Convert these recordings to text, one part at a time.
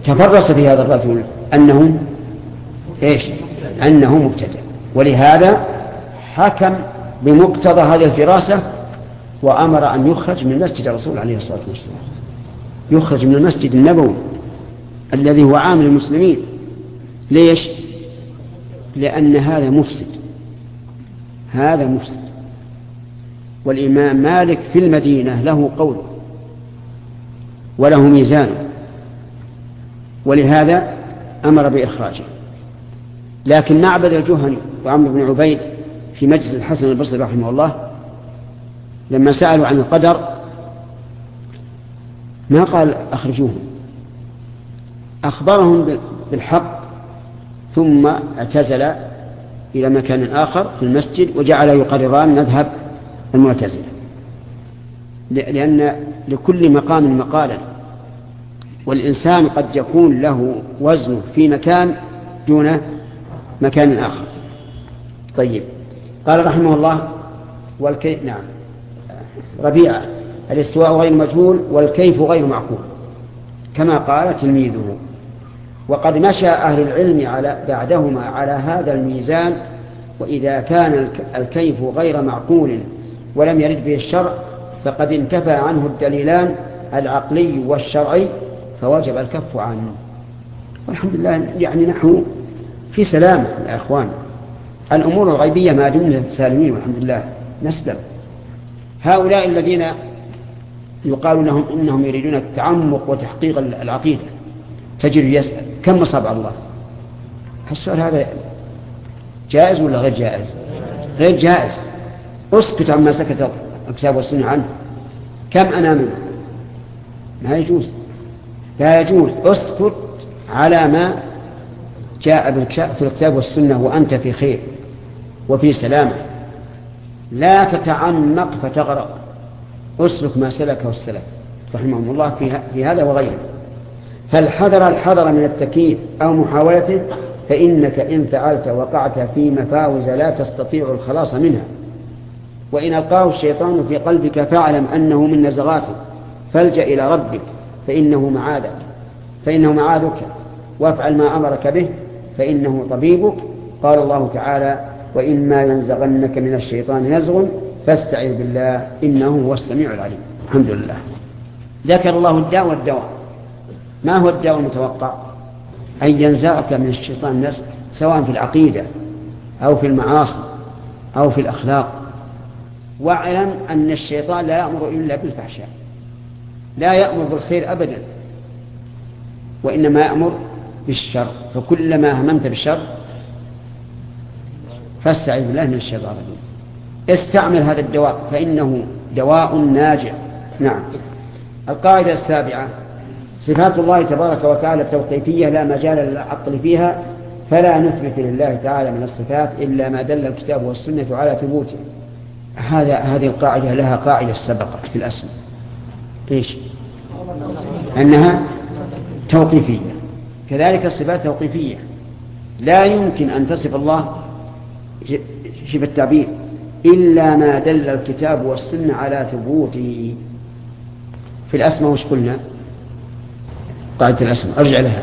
تفرس في هذا الرجل أنه مبتدع، ولهذا حكم بمقتضى هذه الفراسة وأمر أن يخرج من مسجد الرسول عليه الصلاة والسلام، يخرج من المسجد النبوي الذي هو عام للمسلمين. ليش؟ لأن هذا مفسد. والإمام مالك في المدينة له قول وله ميزان، ولهذا أمر بإخراجه. لكن معبد الجهني وعمرو بن عبيد في مجلس الحسن البصري رحمه الله لما سألوا عن القدر ما قال أخرجوهم، أخبرهم بالحق ثم اعتزل إلى مكان آخر في المسجد وجعل يقرران مذهب المعتزلة، لأن لكل مقام مقالا، والإنسان قد يكون له وزنه في مكان دون مكان آخر. طيب، قال رحمه الله نعم ربيعة الاستواء غير مجهول والكيف غير معقول كما قال تلميذه. وقد مشى أهل العلم بعدهما على هذا الميزان، وإذا كان الكيف غير معقول ولم يرد به الشرع فقد انتفى عنه الدليلان العقلي والشرعي فوجب الكف عنه. والحمد لله يعني نحن في سلام يا أخوان، الأمور الغيبية ما دمنا سالمين والحمد لله نسلم. هؤلاء الذين يقال لهم إنهم يريدون التعمق وتحقيق العقيدة تجد يسأل كم أصاب الله؟ السؤال هذا جائز ولا غير جائز؟ غير جائز. اسكت عما سكت الكتاب والسنة عنه. كم أنا منه؟ لا يجوز، لا يجوز. اسكت على ما جاء في الكتاب والسنة وأنت في خير وفي سلامة، لا تتعمق فتغرق. اسلك ما سلكه السلف رحمهم الله في هذا وغيره. فالحذر من التكييف أو محاولته، فإنك إن فعلت وقعت في مفاوز لا تستطيع الخلاص منها. وإن ألقاه الشيطان في قلبك فاعلم أنه من نزغاته فالجأ إلى ربك فإنه معاذك وافعل ما أمرك به فإنه طبيبك. قال الله تعالى: وإما ينزغنك من الشيطان نزغ فاستعذ بالله إنه هو السميع العليم. الحمد لله. ذكر الله الداء والدواء. ما هو الداء المتوقع؟ أن ينزغك من الشيطان نزغ، سواء في العقيدة أو في المعاصي أو في الأخلاق. واعلم أن الشيطان لا يأمر إلا بالفحشاء، لا يأمر بالخير أبدا، وإنما يأمر بالشر. فكلما هممت بالشر فاستعذ بالله من الشيطان الرجيم. استعمل هذا الدواء فإنه دواء ناجع. نعم. القاعدة السابعة: صفات الله تبارك وتعالى التوقيفية لا مجال للعقل فيها، فلا نثبت لله تعالى من الصفات إلا ما دل الكتاب والسنة على ثبوته. هذه القاعدة لها قاعدة سبقت في الأسماء، إيش؟ أنها توقيفية. كذلك الصفات توقيفية، لا يمكن أن تصف الله شبه التعبير إلا ما دل الكتاب والسنة على ثبوته. في الأسماء وش قلنا؟ قاعدة الأسماء أرجع لها.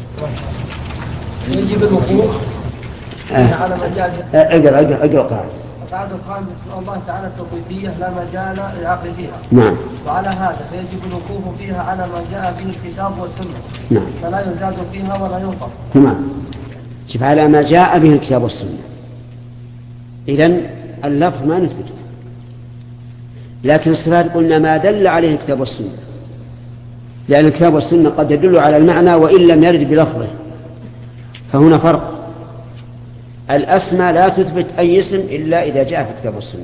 يجب الوقوف على مجال أقرأ قاعدة. القاعدة الخامسة: اسم الله تعالى التوقيفية لا مجال للعقل فيها. نعم. وعلى هذا فيجب الوقوف فيها على ما جاء به الكتاب والسنة. نعم. فلا يزاد فيها ولا ينقص. تمام. شوف، على ما جاء به الكتاب والسنة. إذن اللفظ ما نثبته، لكن الصفات قلنا ما دل عليه الكتاب والسنة، لأن الكتاب والسنة قد يدل على المعنى وإن لم يرد بلفظه، فهنا فرق. الأسماء لا تثبت أي اسم إلا إذا جاء في الكتاب والسنة.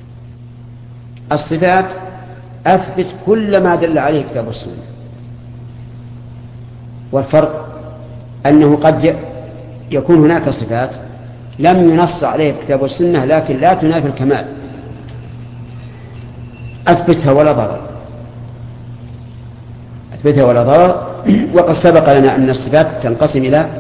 الصفات أثبت كل ما دل عليه الكتاب والسنة. والفرق أنه قد يكون هناك صفات لم ينص عليه الكتاب والسنة لكن لا تنافي الكمال، أثبتها ولا ضرر. وقد سبق لنا أن الصفات تنقسم إلى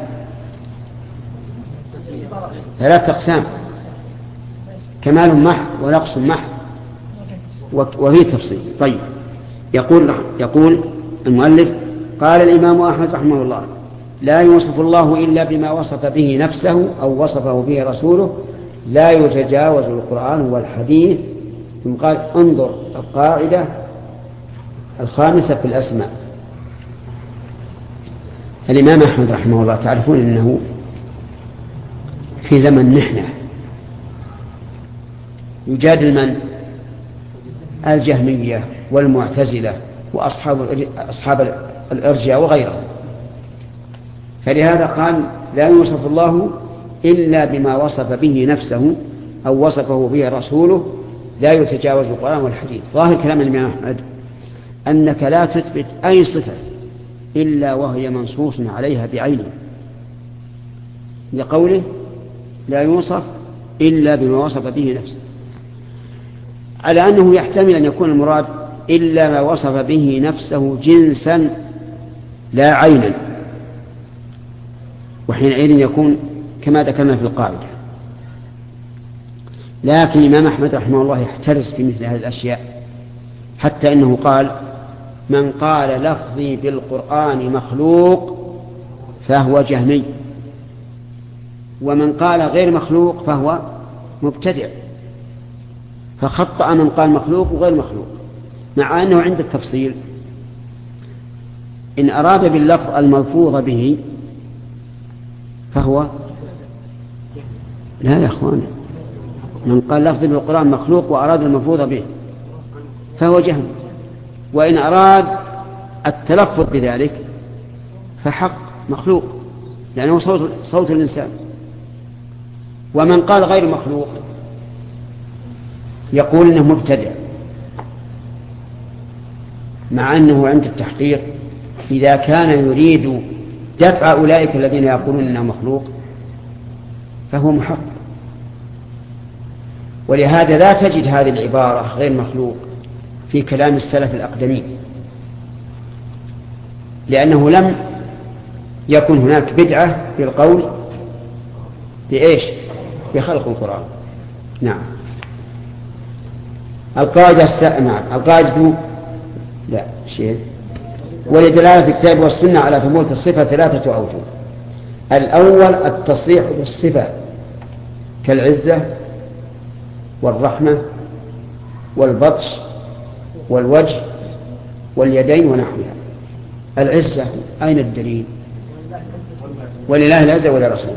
3 أقسام: كمال محض ونقص محض وفيه تفصيل. طيب، يقول المؤلف: قال الإمام أحمد رحمه الله: لا يوصف الله إلا بما وصف به نفسه أو وصفه به رسوله، لا يتجاوز القرآن والحديث. ثم قال: انظر القاعدة الخامسة في الأسماء. الإمام أحمد رحمه الله تعرفون أنه في زمن محنة يجادل من؟ الجهمية والمعتزلة وأصحاب الإرجاء وغيرهم، فلهذا قال: لا يوصف الله إلا بما وصف به نفسه أو وصفه به رسوله، لا يتجاوز القرآن والحديث. ظاهر كلام الإمام أحمد أنك لا تثبت أي صفة إلا وهي منصوص عليها بعينه، لقوله: لا يوصف إلا بما وصف به نفسه، على أنه يحتمل أن يكون المراد إلا ما وصف به نفسه جنسا لا عينا، وحينئذ يكون كما ذكرنا في القاعدة. لكن الإمام أحمد رحمه الله يحترس في مثل هذه الأشياء، حتى إنه قال: من قال لفظي بالقرآن مخلوق فهو جهمي، ومن قال غير مخلوق فهو مبتدع. فخطأ من قال مخلوق وغير مخلوق، مع أنه عند التفصيل إن أراد باللفظ الملفوظ به فهو لا يا أخوان، من قال لفظ بالقرآن مخلوق وأراد الملفوظ به فهو جهم، وإن أراد التلفظ بذلك فحق مخلوق، لأنه صوت الإنسان. ومن قال غير مخلوق يقول إنه مبتدع، مع أنه عند التحقيق إذا كان يريد دفع أولئك الذين يقولون إنه مخلوق فهو محق. ولهذا لا تجد هذه العبارة غير مخلوق في كلام السلف الأقدمين، لأنه لم يكن هناك بدعة في القول بإيش؟ بخلق القرآن. نعم. القاعدة لا شيء. ولدلالة الكتاب والسنة على ثبوت الصفة 3 أوجه. الأول التصريح بالصفة كالعزة والرحمة والبطش والوجه واليدين ونحوها. العزة أين الدليل؟ ولله العزة ولرسوله.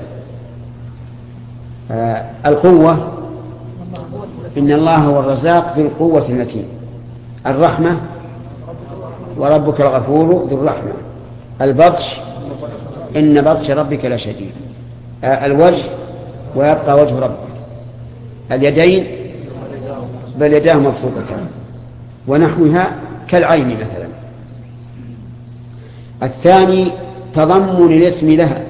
القوة إن الله هو الرزاق ذو القوة المتين. الرحمة وربك الغفور ذو الرحمة. البطش إن بطش ربك لشديد. الوجه ويبقى وجه ربك. اليدين بل يداه مبسوطتان ونحوها كالعين مثلا. الثاني تضمن الاسم لها،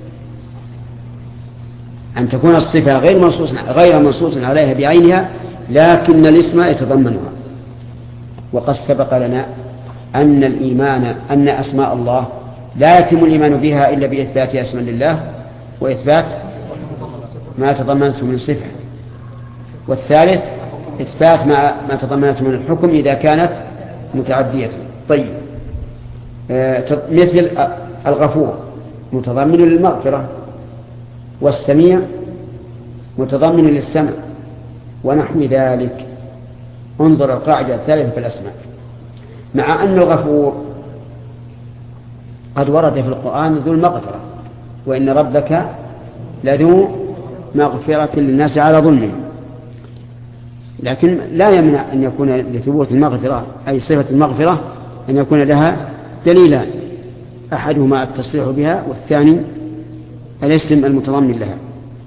أن تكون الصفة غير منصوص عليها بعينها، لكن الاسم يتضمنها. وقد سبق لنا أن أسماء الله لا يتم الإيمان بها إلا بإثبات اسم لله وإثبات ما تضمنته من صفة. والثالث إثبات ما تضمنته من الحكم إذا كانت متعدية. طيب، مثل الغفور متضمن للمغفرة، والسميع متضمن للسمع ونحو ذلك. انظر القاعدة الثالثة في الأسماء. مع أن الغفور قد ورد في القرآن ذو المغفرة، وإن ربك لذو مغفرة للناس على ظلمهم، لكن لا يمنع أن يكون لثبوت المغفرة أي صفة المغفرة أن يكون لها دليلان، أحدهما التصريح بها والثاني الاسم المتضمن لها.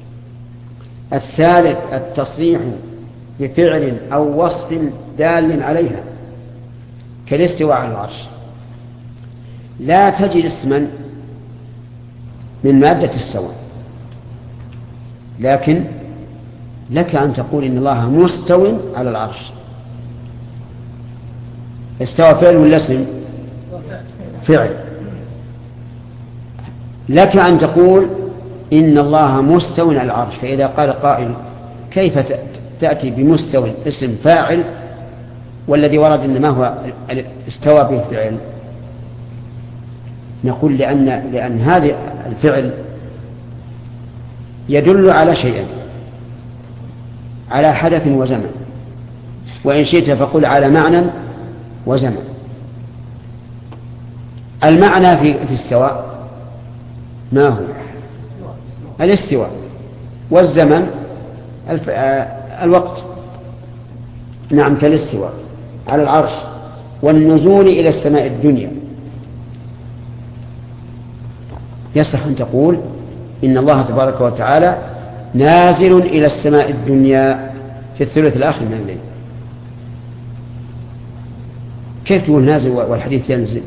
الثالث التصريح بفعل أو وصف دال عليها كالاستواء على العرش. لا تجد اسما من مادة السواء، لكن لك أن تقول إن الله مستو على العرش. استوى فعل ولا اسم؟ فعل. لك أن تقول إن الله مستو على العرش، فإذا قال قائل كيف تأتي بمستو اسم فاعل والذي ورد إنما هو استوى به فعل؟ نقول لأن هذا الفعل يدل على شيئين، على حدث وزمن، وإن شئت فقل على معنى وزمن. المعنى في السواء ما هو؟ الاستواء، والزمن الوقت. نعم، كالاستواء على العرش والنزول إلى السماء الدنيا. يصح أن تقول إن الله تبارك وتعالى نازل إلى السماء الدنيا في الثلث الآخر من الليل. كيف تقول نازل والحديث ينزل؟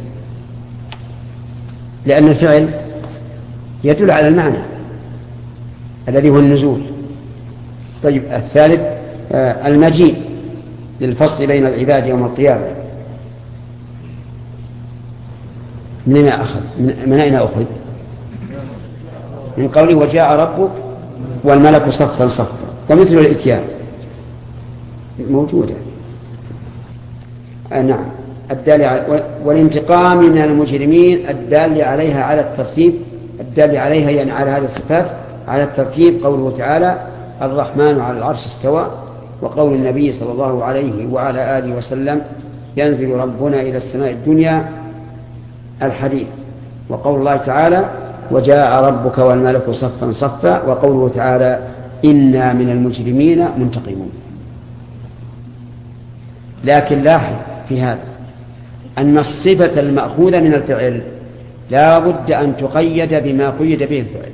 لأن الفعل يدل على المعنى الذي هو النزول. طيب، الثالث المجيء للفصل بين العباد يوم القيامة. من أين أخذ؟ من قوله وجاء ربك والملك صفا صفا، ومثل الإتيان موجودة. نعم، والانتقام من المجرمين الدال عليها على الترتيب، الدال عليها يعني على هذه الصفات على الترتيب. قوله تعالى الرحمن على العرش استوى، وقول النبي صلى الله عليه وعلى آله وسلم ينزل ربنا إلى السماء الدنيا الحديث، وقول الله تعالى وجاء ربك والملك صفا صفا، وقوله تعالى إنا من المجرمين منتقمون. لكن لاحظ في هذا أن الصفة المأخوذة من الفعل لا بد أن تقيد بما قيد به الفعل،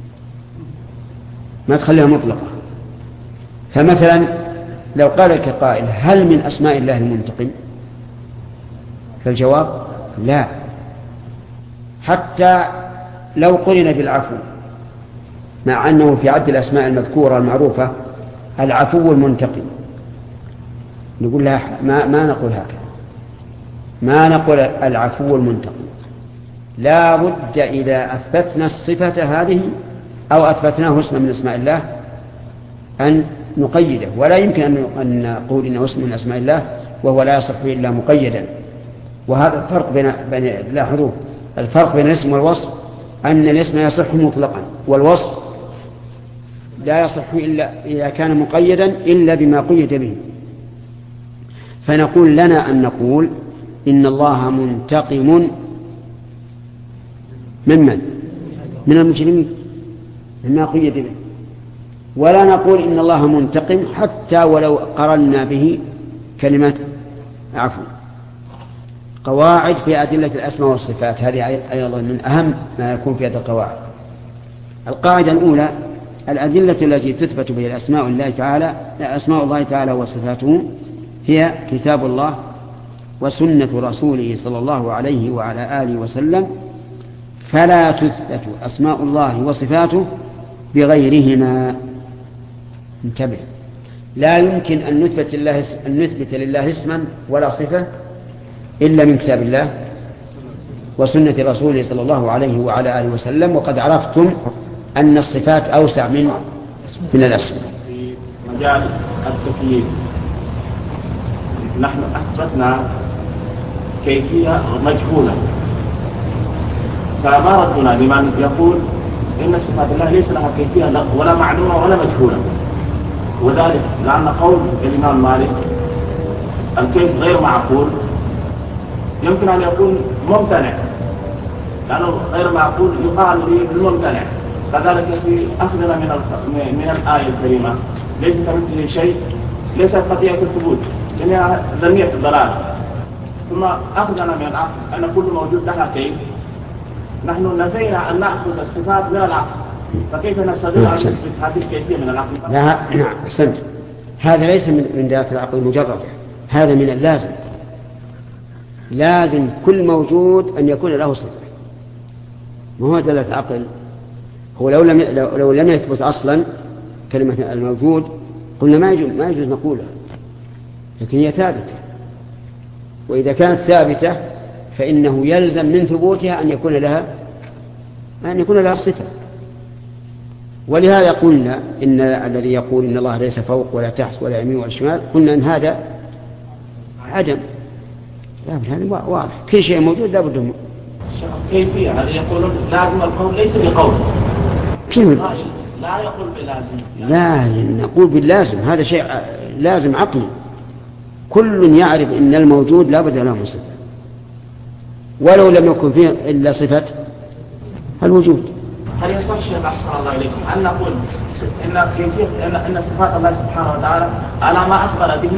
ما تخليها مطلقة. فمثلا لو قال لك قائل هل من أسماء الله المنتقم؟ فالجواب لا، حتى لو قرن بالعفو، مع أنه في عد الأسماء المذكورة المعروفة العفو المنتقم، نقول لا، ما نقول هكذا، ما نقول العفو المنتقم. لا بد إذا أثبتنا الصفة هذه أو أثبتناه اسما من اسماء الله أن نقيده، ولا يمكن أن نقول إنه اسم من أسماء الله وهو لا يصح إلا مقيدا. وهذا الفرق بين لاحظوه، الفرق بين الاسم والوصف أن الاسم يصح مطلقا، والوصف لا يصح إلا إذا كان مقيدا إلا بما قيد به. فنقول لنا أن نقول إن الله منتقم من المجرمين مما قيد به، ولا نقول إن الله منتقم حتى ولو قرنا به كلمة عفو. قواعد في أدلة الأسماء والصفات، هذه أيضا من أهم ما يكون في هذه القواعد. القاعدة الأولى: الأدلة التي تثبت بها الأسماء الله تعالى، أسماء الله تعالى وصفاته، هي كتاب الله وسنة رسوله صلى الله عليه وعلى آله وسلم، فلا تثبت أسماء الله وصفاته بغيرهما. انتبه، لا يمكن أن نثبت لله اسما ولا صفة إلا من كتاب الله وسنة رسوله صلى الله عليه وعلى آله وسلم. وقد عرفتم أن الصفات أوسع من الأسماء. في مجال التكييف نحن أثبتنا كيفية مجهولة، فما ردنا لمن يقول إن صفات الله ليس لها كيفية ولا معلومة ولا مجهولة، وذلك لأن قول الإمام مالك الكيف غير معقول يمكن أن يكون ممتنع، لأنه غير معقول يقال بالممتنع. كذلك في أخذنا من الآية الكريمة ليس كمثله شيء، ليس قضية الثبوت، جميع ذمية الضلال. ثم أخذنا من العقل أن كل موجود لها كيف. نحن نفينا أن نأخذ الصفات من العقل، فكيف نستطيع أن نثبت هذه الكيفية من العقل؟ نعم، أحسنت. هذا ليس من دلالة العقل المجردة، هذا من اللازم. لازم كل موجود أن يكون له صفة، ما هو دلالة العقل. هو لو لم يثبت أصلا كلمة الموجود قلنا ما يجوز نقولها، لكن هي ثابتة، وإذا كانت ثابتة فإنه يلزم من ثبوتها أن يكون لها صفة. ولهذا قلنا إن الذي يقول إن الله ليس فوق ولا تحت ولا يمين ولا شمال، قلنا إن هذا عدم. لا، هذا واضح، كل شيء موجود لا بد كيفية هذا يقولون لازم القول ليس بقول. كيف؟ لا يقول بلازم. لا نقول باللازم، هذا شيء لازم عقلي. كل يعرف إن الموجود لا بد له من صفة، ولو لم يكن فيه إلا صفة الوجود. هل يصح شيخ أحسن الله إليكم أن نقول إن كيفية إن صفات الله سبحانه وتعالى على ما أخبر به؟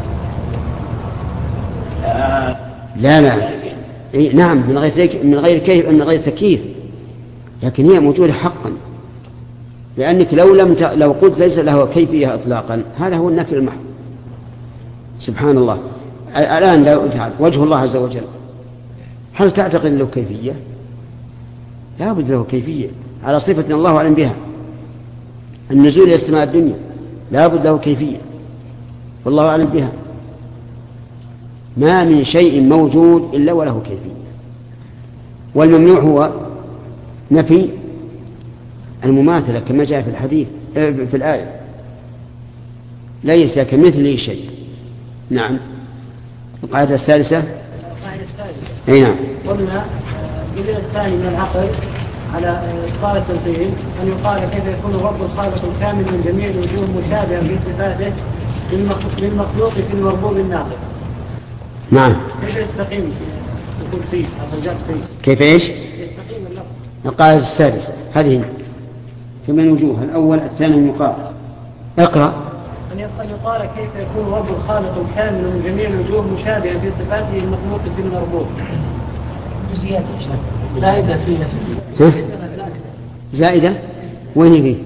لا نعم، من غير كيف، من غير تكييف، لكن هي موجودة حقا. لأنك لو قلت ليس له كيفية إطلاقا، هذا هو النفي المحض. سبحان الله. الآن لو تعالى وجه الله عز وجل، هل تعتقد له كيفية؟ لا بد له كيفية على صفة الله أعلم بها. النزول إلى السماء الدنيا لا بد له كيفية والله أعلم بها. ما من شيء موجود إلا وله كيفية. والممنوع هو نفي المماثلة كما جاء في الحديث في الآية، ليس كمثله شيء. نعم. القاعدة الثالثة. أي نعم. قلنا الدليل الثاني من العقل على إبطال التمثيل أن يقال كيف يكون الرب الخالق الكامل من جميع الوجوه مشابها في صفاته للمخلوق في المربوب الناقص. نعم. كيف يستقيم يقول فيه الرجال فيه؟ كيف ايش؟ يستقيم اللفظ. القاعدة السادسة هذه ثمان وجوه. الأول الثاني يقال. اقرأ. أن يقال كيف يكون الرب الخالق الكامل من جميع الوجوه مشابها في صفاته المخلوق في المربوب. زيادة زائدة فيها. زائدة وين هي؟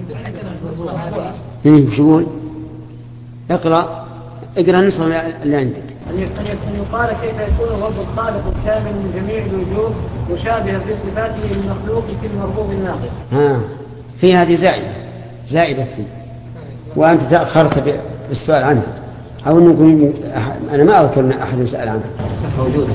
شو يقول؟ اقرأ نصر اللي عندك. أن يقال كيف يكون الرب الخالق الكامل من جميع الوجوه مشابها في صفاته المخلوق في المربوب الناقص. في هذه زائدة فيه، وأنت تأخرت بالسؤال عنه، أو نقول أنا ما أذكر أن أحد سأل عنه. موجودة.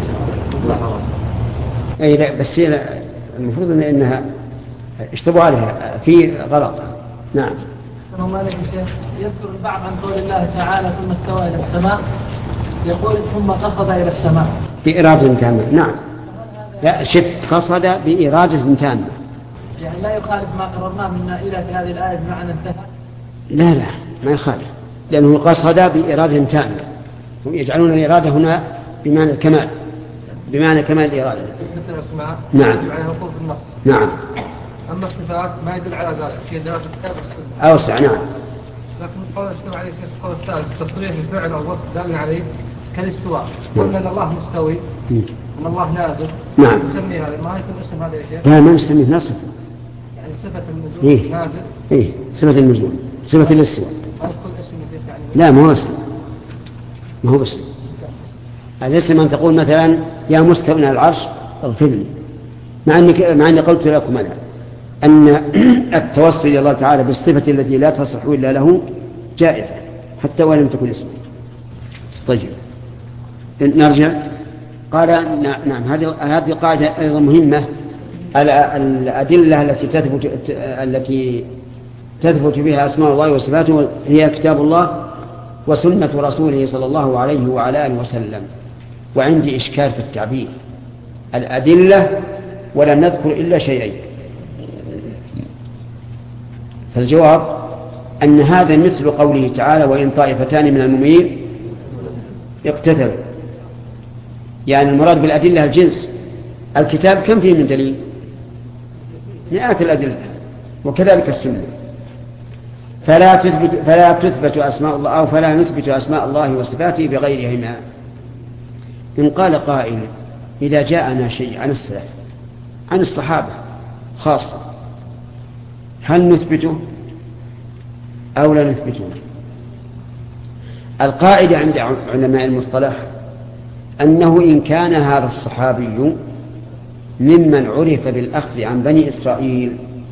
أي لا، بس المفروض أنها اشتبوا عليها في غلط. نعم. السلام عليكم شيخ. يذكر البعض عن قول الله تعالى ثم استوى إلى السماء، يقول ثم قصد إلى السماء بإرادة تامة. نعم. لا شف قصد بإرادة تامة، يعني لا يخالف ما قررناه من إلى في هذه الآية بمعنى انتهى. لا ما يخالف، لأنه قصد بإرادة تامة. هم يجعلون الإرادة هنا بمعنى الكمال، بمعنى كمال الإرادة. مثل الأسماء. نعم. يعني وقوف النص. نعم. أما الصفات ما يدل على ذلك، شيء دراسة الكتاب والسنة. أوسع. نعم. لكن قول الشيخ عليه القول الثالث تصريح الفعل أو وصف دال عليه كالاستواء. قلنا أن الله مستوي، أن الله نازل. نعم. نسمي هذا، ما يكون اسم هذا يا شيخ؟ لا ما نسميه نصف. يعني صفة النزول نازل. صفة النزول، صفة الاستواء. ما يكون اسم يعني. لا ما هو اسم. الاسم أن تقول مثلا يا مستوى على العرش اغفر لي، مع أني قلت لكم أنا أن التوسل إلى الله تعالى بالصفة التي لا تصح إلا له جائزة حتى ولم تكن اسم. طيب نرجع. قال نعم. هذه قاعدة أيضا مهمة. الأدلة التي تثبت بها أسماء الله وصفاته هي كتاب الله وسنة رسوله صلى الله عليه وعلى آله وسلم. وعندي إشكال في التعبير، الأدلة ولم نذكر إلا شيئين. فالجواب أن هذا مثل قوله تعالى وإن طائفتان من المؤمنين اقتتلوا، يعني المراد بالأدلة الجنس. الكتاب كم فيه من دليل؟ مئات الأدلة، وكذلك السنة. فلا تثبت أسماء الله أو فلا نثبت أسماء الله وصفاته بغيرهما. إن قال قائل إذا جاءنا شيء عن السلف عن الصحابة خاصة هل نثبته أو لا نثبته؟ القاعدة عند علماء المصطلح أنه إن كان هذا الصحابي ممن عرف بالأخذ عن بني إسرائيل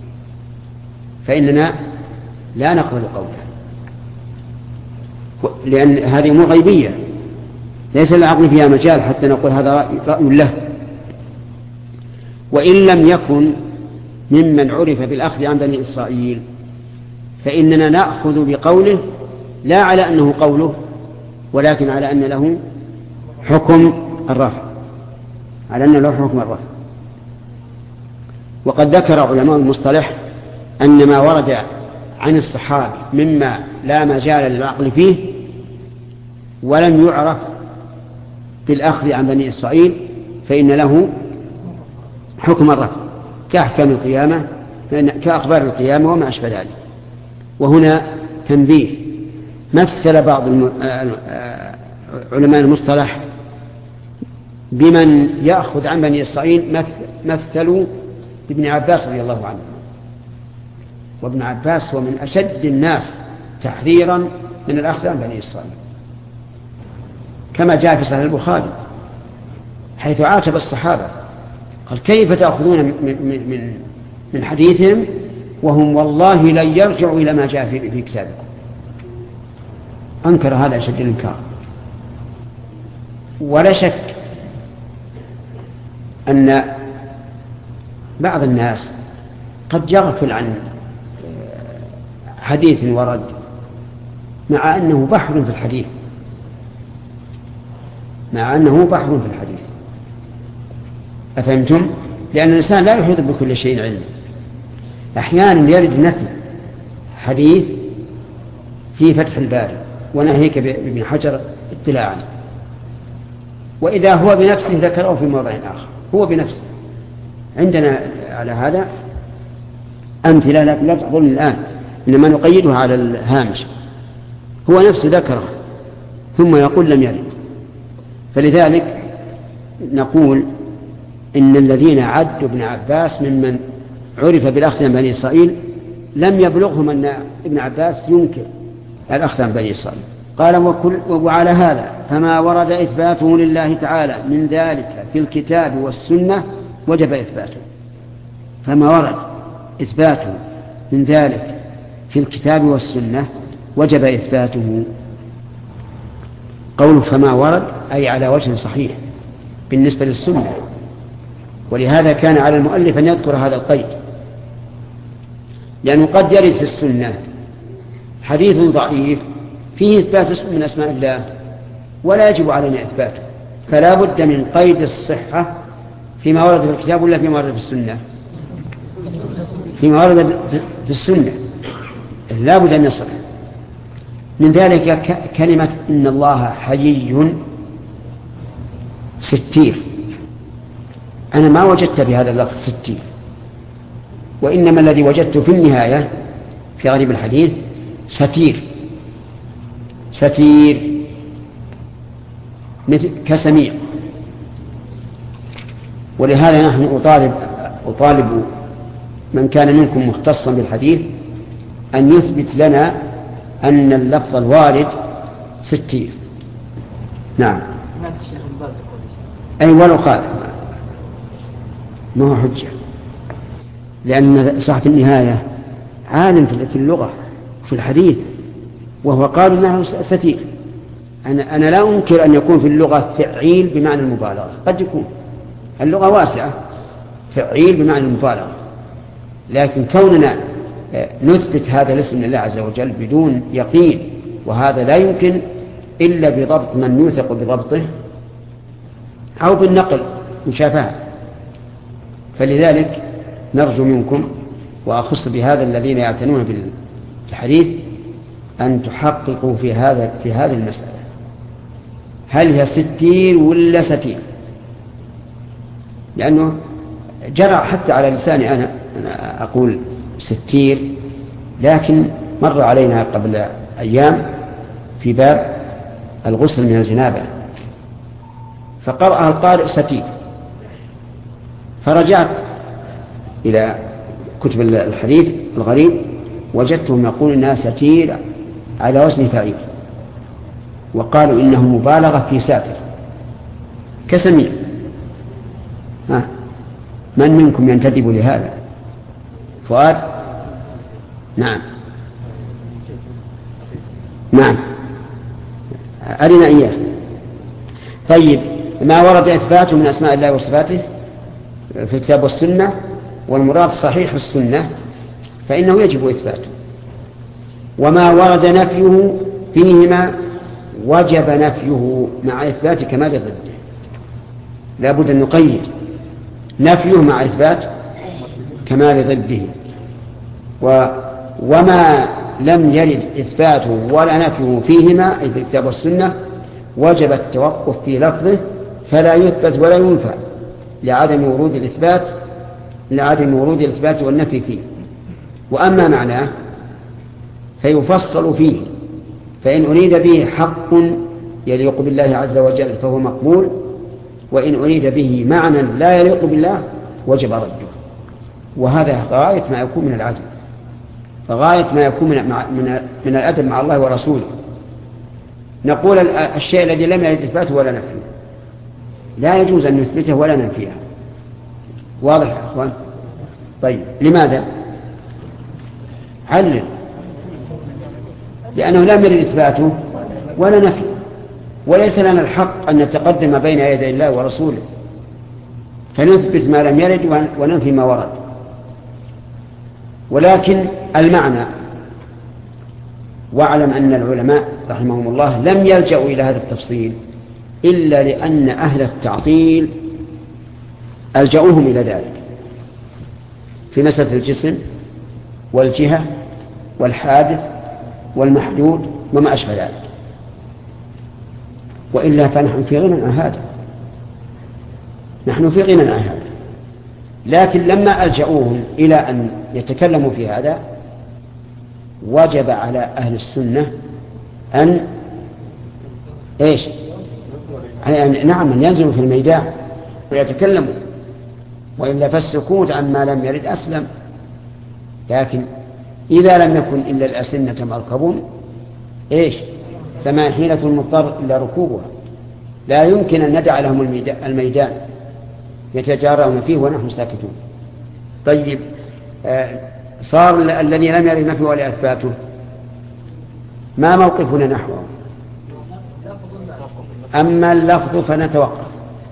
فإننا لا نقبل قوله، لأن هذه أمور غيبية ليس العقل فيها مجال حتى نقول هذا رأي له. وإن لم يكن ممن عرف بالأخذ عن بني إسرائيل فإننا نأخذ بقوله لا على أنه قوله ولكن على أن له حكم الرفع، على أن له حكم الرفع. وقد ذكر علماء المصطلح أن ما ورد عن الصحابة مما لا مجال للعقل فيه ولم يعرف بالأخذ عن بني إسرائيل فإن له حكم الرفع كأحكام القيامة كأخبار القيامة وما أشبه ذلك. وهنا تنبيه: مثل بعض علماء المصطلح بمن يأخذ عن بني إسرائيل مثلوا ابن عباس رضي الله عنه، وابن عباس هو من أشد الناس تحذيرا من الأخذ عن بني إسرائيل، كما جاء في صحيح البخاري حيث عاتب الصحابة قال: كيف تأخذون من حديثهم وهم والله لن يرجعوا إلى ما جاء في كتابكم؟ أنكر هذا أشد الإنكار. ولا شك أن بعض الناس قد يغفل عن حديث ورد مع أنه بحر في الحديث، أفهمتم؟ لأن الإنسان لا يحيط بكل شيء علم. أحيانا يرد نفي حديث في فتح الباري وناهيك بابن حجر اطلاعا، وإذا هو بنفسه ذكره في موضع آخر، هو بنفسه. عندنا على هذا أمثلة لكن لا تحضرني الآن، إنما نقيدها على الهامش. هو نفسه ذكره ثم يقول لم يرد. فلذلك نقول إن الذين عدوا ابن عباس ممن عرف بالأخذ عن بني إسرائيل لم يبلغهم أن ابن عباس ينكر الأخذ عن بني إسرائيل. قال: وعلى هذا فما ورد إثباته لله تعالى من ذلك في الكتاب والسنة وجب إثباته. فما ورد إثباته من ذلك في الكتاب والسنة وجب إثباته. قوله فما ورد أي على وجه صحيح بالنسبة للسنة، ولهذا كان على المؤلف أن يذكر هذا القيد، لأنه قد يرد في السنة حديث ضعيف فيه إثبات اسم من أسماء الله ولا يجب علينا إثباته، فلا بد من قيد الصحة فيما ورد في الكتاب ولا فيما ورد في السنة. فيما ورد في السنة لا بد أن يصح. من ذلك كلمة إن الله حيي ستير، أنا ما وجدت بهذا اللفظ ستير، وإنما الذي وجدت في النهاية في غريب الحديث ستير مثل كسميع. ولهذا نحن أطالب من كان منكم مختصا بالحديث أن يثبت لنا أن اللفظ الوارد ستير. نعم. أي ولو قال ما هو حجة، لأن صاحب النهاية عالم في اللغة في الحديث، وهو قال إنه ستير. أنا لا أنكر أن يكون في اللغة فعيل بمعنى المبالغة، قد يكون اللغة واسعة فعيل بمعنى المبالغة، لكن كوننا نثبت هذا الاسم لله عز وجل بدون يقين، وهذا لا يمكن إلا بضبط من يوثق بضبطه أو بالنقل مشافهة. فلذلك نرجو منكم، وأخص بهذا الذين يعتنون بالحديث، أن تحققوا في هذه المسألة، هل هي ستير ولا ستير؟ لأنه جرى حتى على لساني أنا أقول ستير، لكن مر علينا قبل أيام في باب الغسل من الجنابة فقرأها القارئ ستير، فرجعت إلى كتب الحديث الغريب وجدتهم يقول إنها ستير على وزن فعيل، وقالوا إنه مبالغة في ساتر كسميع. من منكم ينتدب لهذا؟ فؤاد؟ نعم أرنا إياه. طيب، ما ورد إثباته من أسماء الله وصفاته في الكتاب والسنة، والمراد صحيح السنة، فإنه يجب إثباته. وما ورد نفيه فيهما وجب نفيه مع إثبات كمال ضده. لا بد أن نقيد نفيه مع إثبات كمال ضده. وما لم يرد إثباته ولا نفيه فيهما في الكتاب والسنة وجب التوقف في لفظه فلا يثبت ولا ينفع لعدم ورود الإثبات والنفي فيه. وأما معناه فيفصل فيه، فإن أريد به حق يليق بالله عز وجل فهو مقبول، وإن أريد به معنى لا يليق بالله وجب رده. وهذا غاية ما يكون من العدل، غاية ما يكون من الأدب مع الله ورسوله. نقول الشيء الذي لم يرد إثباته ولا نفيه لا يجوز أن نثبته ولا ننفيه. واضح يا أخوان؟ طيب لماذا؟ علل. لأنه لم يرد إثباته ولا نفيه، وليس لنا الحق أن نتقدم بين يدي الله ورسوله فنثبت ما لم يرد وننفي ما ورد. ولكن المعنى، واعلم أن العلماء رحمهم الله لم يلجأوا إلى هذا التفصيل إلا لأن أهل التعطيل ألجأوهم إلى ذلك في مسألة الجسم والجهة والحادث والمحدود وما أشبه ذلك، وإلا فنحن في غنى عن هذا، نحن في غنى عن هذا. لكن لما ألجأوهم إلى أن يتكلموا في هذا وجب على أهل السنة أن نعم أن ينزلوا في الميدان ويتكلموا، وإلا فالسكوت عما لم يرد أسلم. لكن إذا لم يكن إلا الأسنة مركبون فما حيلة المضطر إلا ركوبها، لا يمكن أن ندع لهم الميدان يتجارون فيه ونحن ساكتون. طيب صار الذي لم يرد نفيه ولا إثباته ما موقفنا نحوه؟ أما اللفظ فنتوقف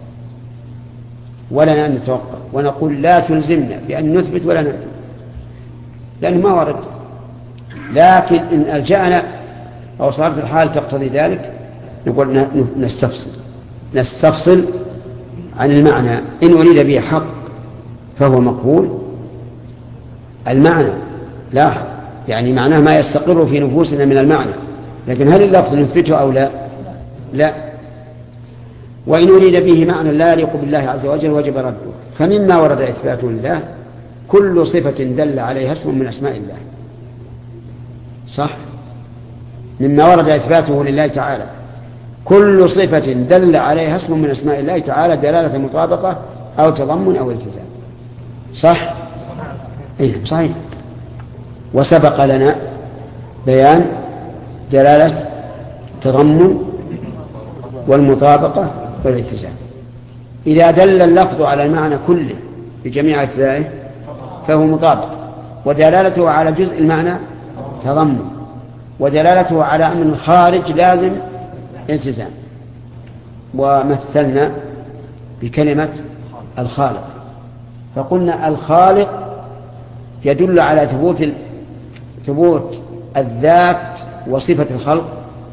ولنا أن نتوقف ونقول لا تلزمنا بأن نثبت ولا نثبت لأنه ما ورد. لكن إن ألجأنا أو صارت الحال تقتضي ذلك نقول نستفصل عن المعنى. إن أريد به حق فهو مقبول المعنى، لا يعني معناه ما يستقر في نفوسنا من المعنى، لكن هل اللفظ نثبته أو لا. وإن أريد به معنى لا يليق بالله عز وجل وجب رده. فمما ورد إثباته لله كل صفة دل عليها اسم من أسماء الله، صح؟ مما ورد إثباته لله تعالى كل صفة دل عليها اسم من أسماء الله تعالى دلالة مطابقة أو تضمن أو التزام، صح؟ صحيح. وسبق لنا بيان دلالة تضمن والمطابقة والالتزام. إذا دل اللفظ على المعنى كله بجميع أجزائه فهو مطابق، ودلالته على جزء المعنى تضمن، ودلالته على أمر خارج لازم التزام. ومثلنا بكلمة الخالق فقلنا الخالق يدل على ثبوت الذات وصفة الخلق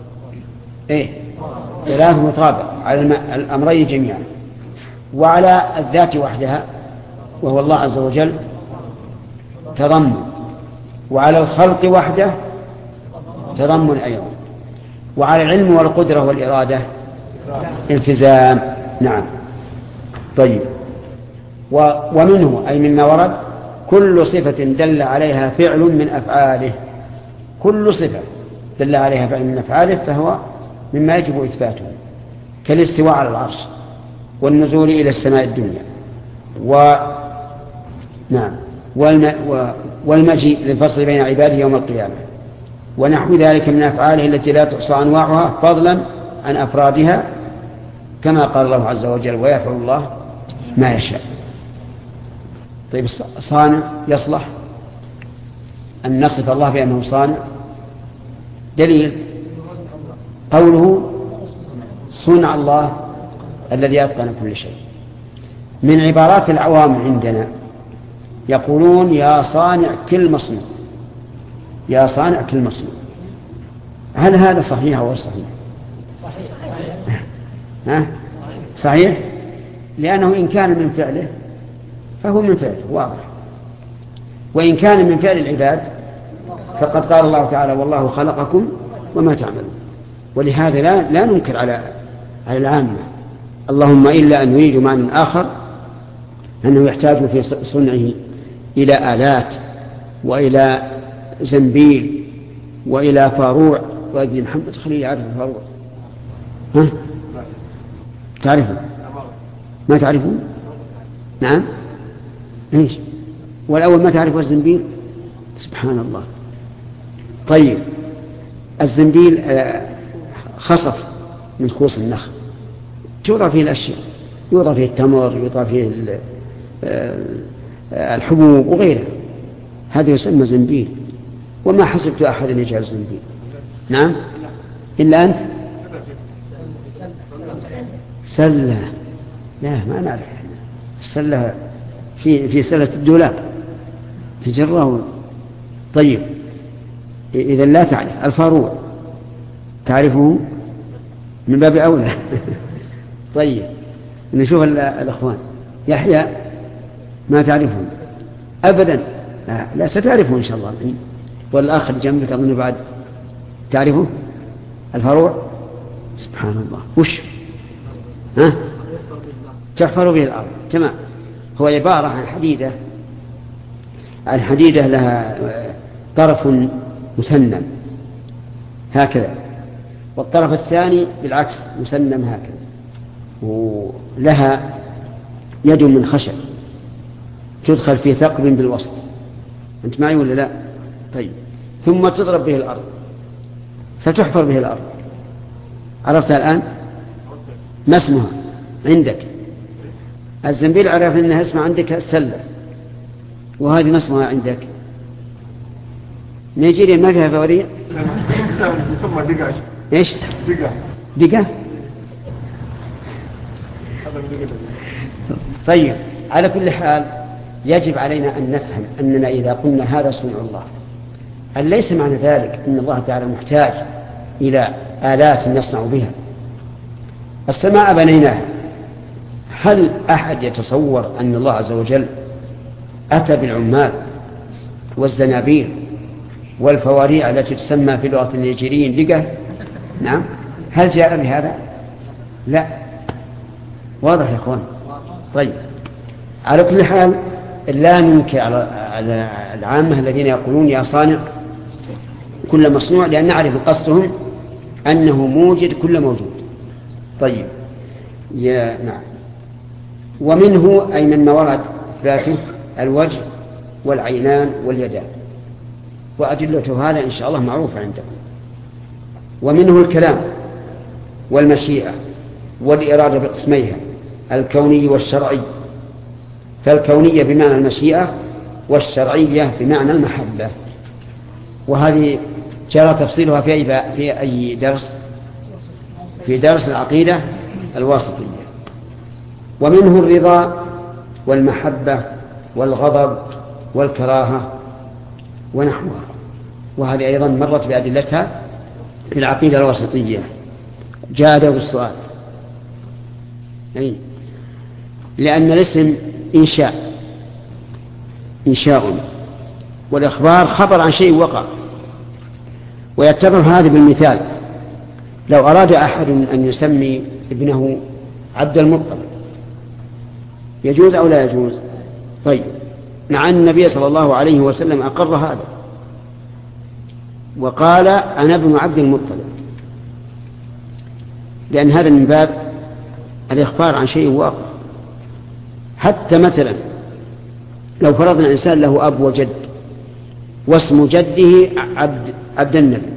دلالة مطابق على الأمرين جميعا، وعلى الذات وحدها وهو الله عز وجل تضمن، وعلى الخلق وحده تضمن أيضا، وعلى العلم والقدرة والإرادة التزام. نعم. طيب ومنه أي مما ورد كل صفة دل عليها فعل من أفعاله، كل صفة دل عليها فعل من أفعاله فهو مما يجب إثباته، كالاستواء على العرش والنزول إلى السماء الدنيا والمجيء للفصل بين عباده يوم القيامة ونحو ذلك من أفعاله التي لا تحصى أنواعها فضلا عن أفرادها، كما قال الله عز وجل ويفعل الله ما يشاء. طيب صانع يصلح أن نصف الله بأنه صانع؟ دليل قوله صنع الله الذي أتقن كل شيء. من عبارات العوام عندنا يقولون يا صانع كل مصنوع، يا صانع كل مصنوع. هل هذا صحيح أو غير صحيح؟ صحيح، لأنه إن كان من فعله فهو من فعله واضح، وإن كان من فعل العباد فقد قال الله تعالى والله خلقكم وما تعملون. ولهذا لا ننكر على العامة، اللهم إلا أن يريد معنى آخر أنه يحتاج في صنعه إلى آلات وإلى زنبيل وإلى فاروع. وابن محمد خليل يعرف الفاروع؟ ها؟ تعرفه؟ ما تعرفون؟ نعم؟ إيش؟ والأول ما تعرفوا الزنبيل؟ سبحان الله. طيب الزنبيل خصف من خوص النخل توضع فيه الأشياء، يوضع فيه التمر، يوضع فيه الحبوب وغيره، هذا يسمى زنبيل. وما حسبت أحد أن يجعل زنبيل. نعم إلا أنت. سلة لا ما نعرف السلة في سلة الدولاب تجره. طيب إذا لا تعرف الفاروع، تعرفه من باب أولى. طيب نشوف الأخوان. يحيى ما تعرفه أبدا؟ لا ستعرفه إن شاء الله. والآخر جنبك أظن بعد تعرفه الفاروع. سبحان الله. وش ها؟ تحفر به الأرض. تمام. هو عبارة عن حديدة لها طرف مسنم هكذا، والطرف الثاني بالعكس مسنم هكذا، ولها يد من خشب تدخل في ثقب بالوسط. أنت معي ولا لا؟ طيب. ثم تضرب به الأرض فتحفر به الأرض. عرفتها الآن؟ ما اسمها عندك؟ الزنبيل عرف أنها اسمها عندك السلة، وهذه ما اسمها عندك؟ نيجيريا ما فيها فورية؟ ايش؟ دقة. طيب على كل حال يجب علينا أن نفهم أننا إذا قلنا هذا صنع الله أن ليس معنى ذلك أن الله تعالى محتاج إلى آلات نصنع بها. السماء بنيناها، هل أحد يتصور أن الله عز وجل أتى بالعمال والزنابير والفواريع التي تسمى في لغة النيجيريين دقة؟ نعم. هل جاء بهذا؟ لا. واضح يا أخوان؟ طيب على كل حال لا ننكر على العامة الذين يقولون يا صانع كل مصنوع، لأن نعرف قصدهم أنه موجد كل موجود. طيب نعم. ومنه أي من ورد ذاته الوجه والعينان واليدان، وأدلة هذا إن شاء الله معروفة عندكم. ومنه الكلام والمشيئة والإرادة بقسميها الكوني والشرعي، فالكونية بمعنى المشيئة والشرعية بمعنى المحبة. وهذه جرى تفصيلها في أي درس؟ في درس العقيدة الواسطية. ومنه الرضا والمحبة والغضب والكراهة ونحوها، وهذه أيضا مرت بأدلتها في العقيدة الواسطية. جاء بالسؤال لأن الاسم إنشاء والإخبار خبر عن شيء وقع، ويتبع هذا بالمثال. لو أراد أحد أن يسمي ابنه عبد المطلب يجوز أو لا يجوز؟ طيب مع أن النبي صلى الله عليه وسلم أقر هذا وقال أنا ابن عبد المطلب، لأن هذا من باب الإخبار عن شيء واقع. حتى مثلا لو فرضنا إنسان له أب وجد واسم جده عبد النبي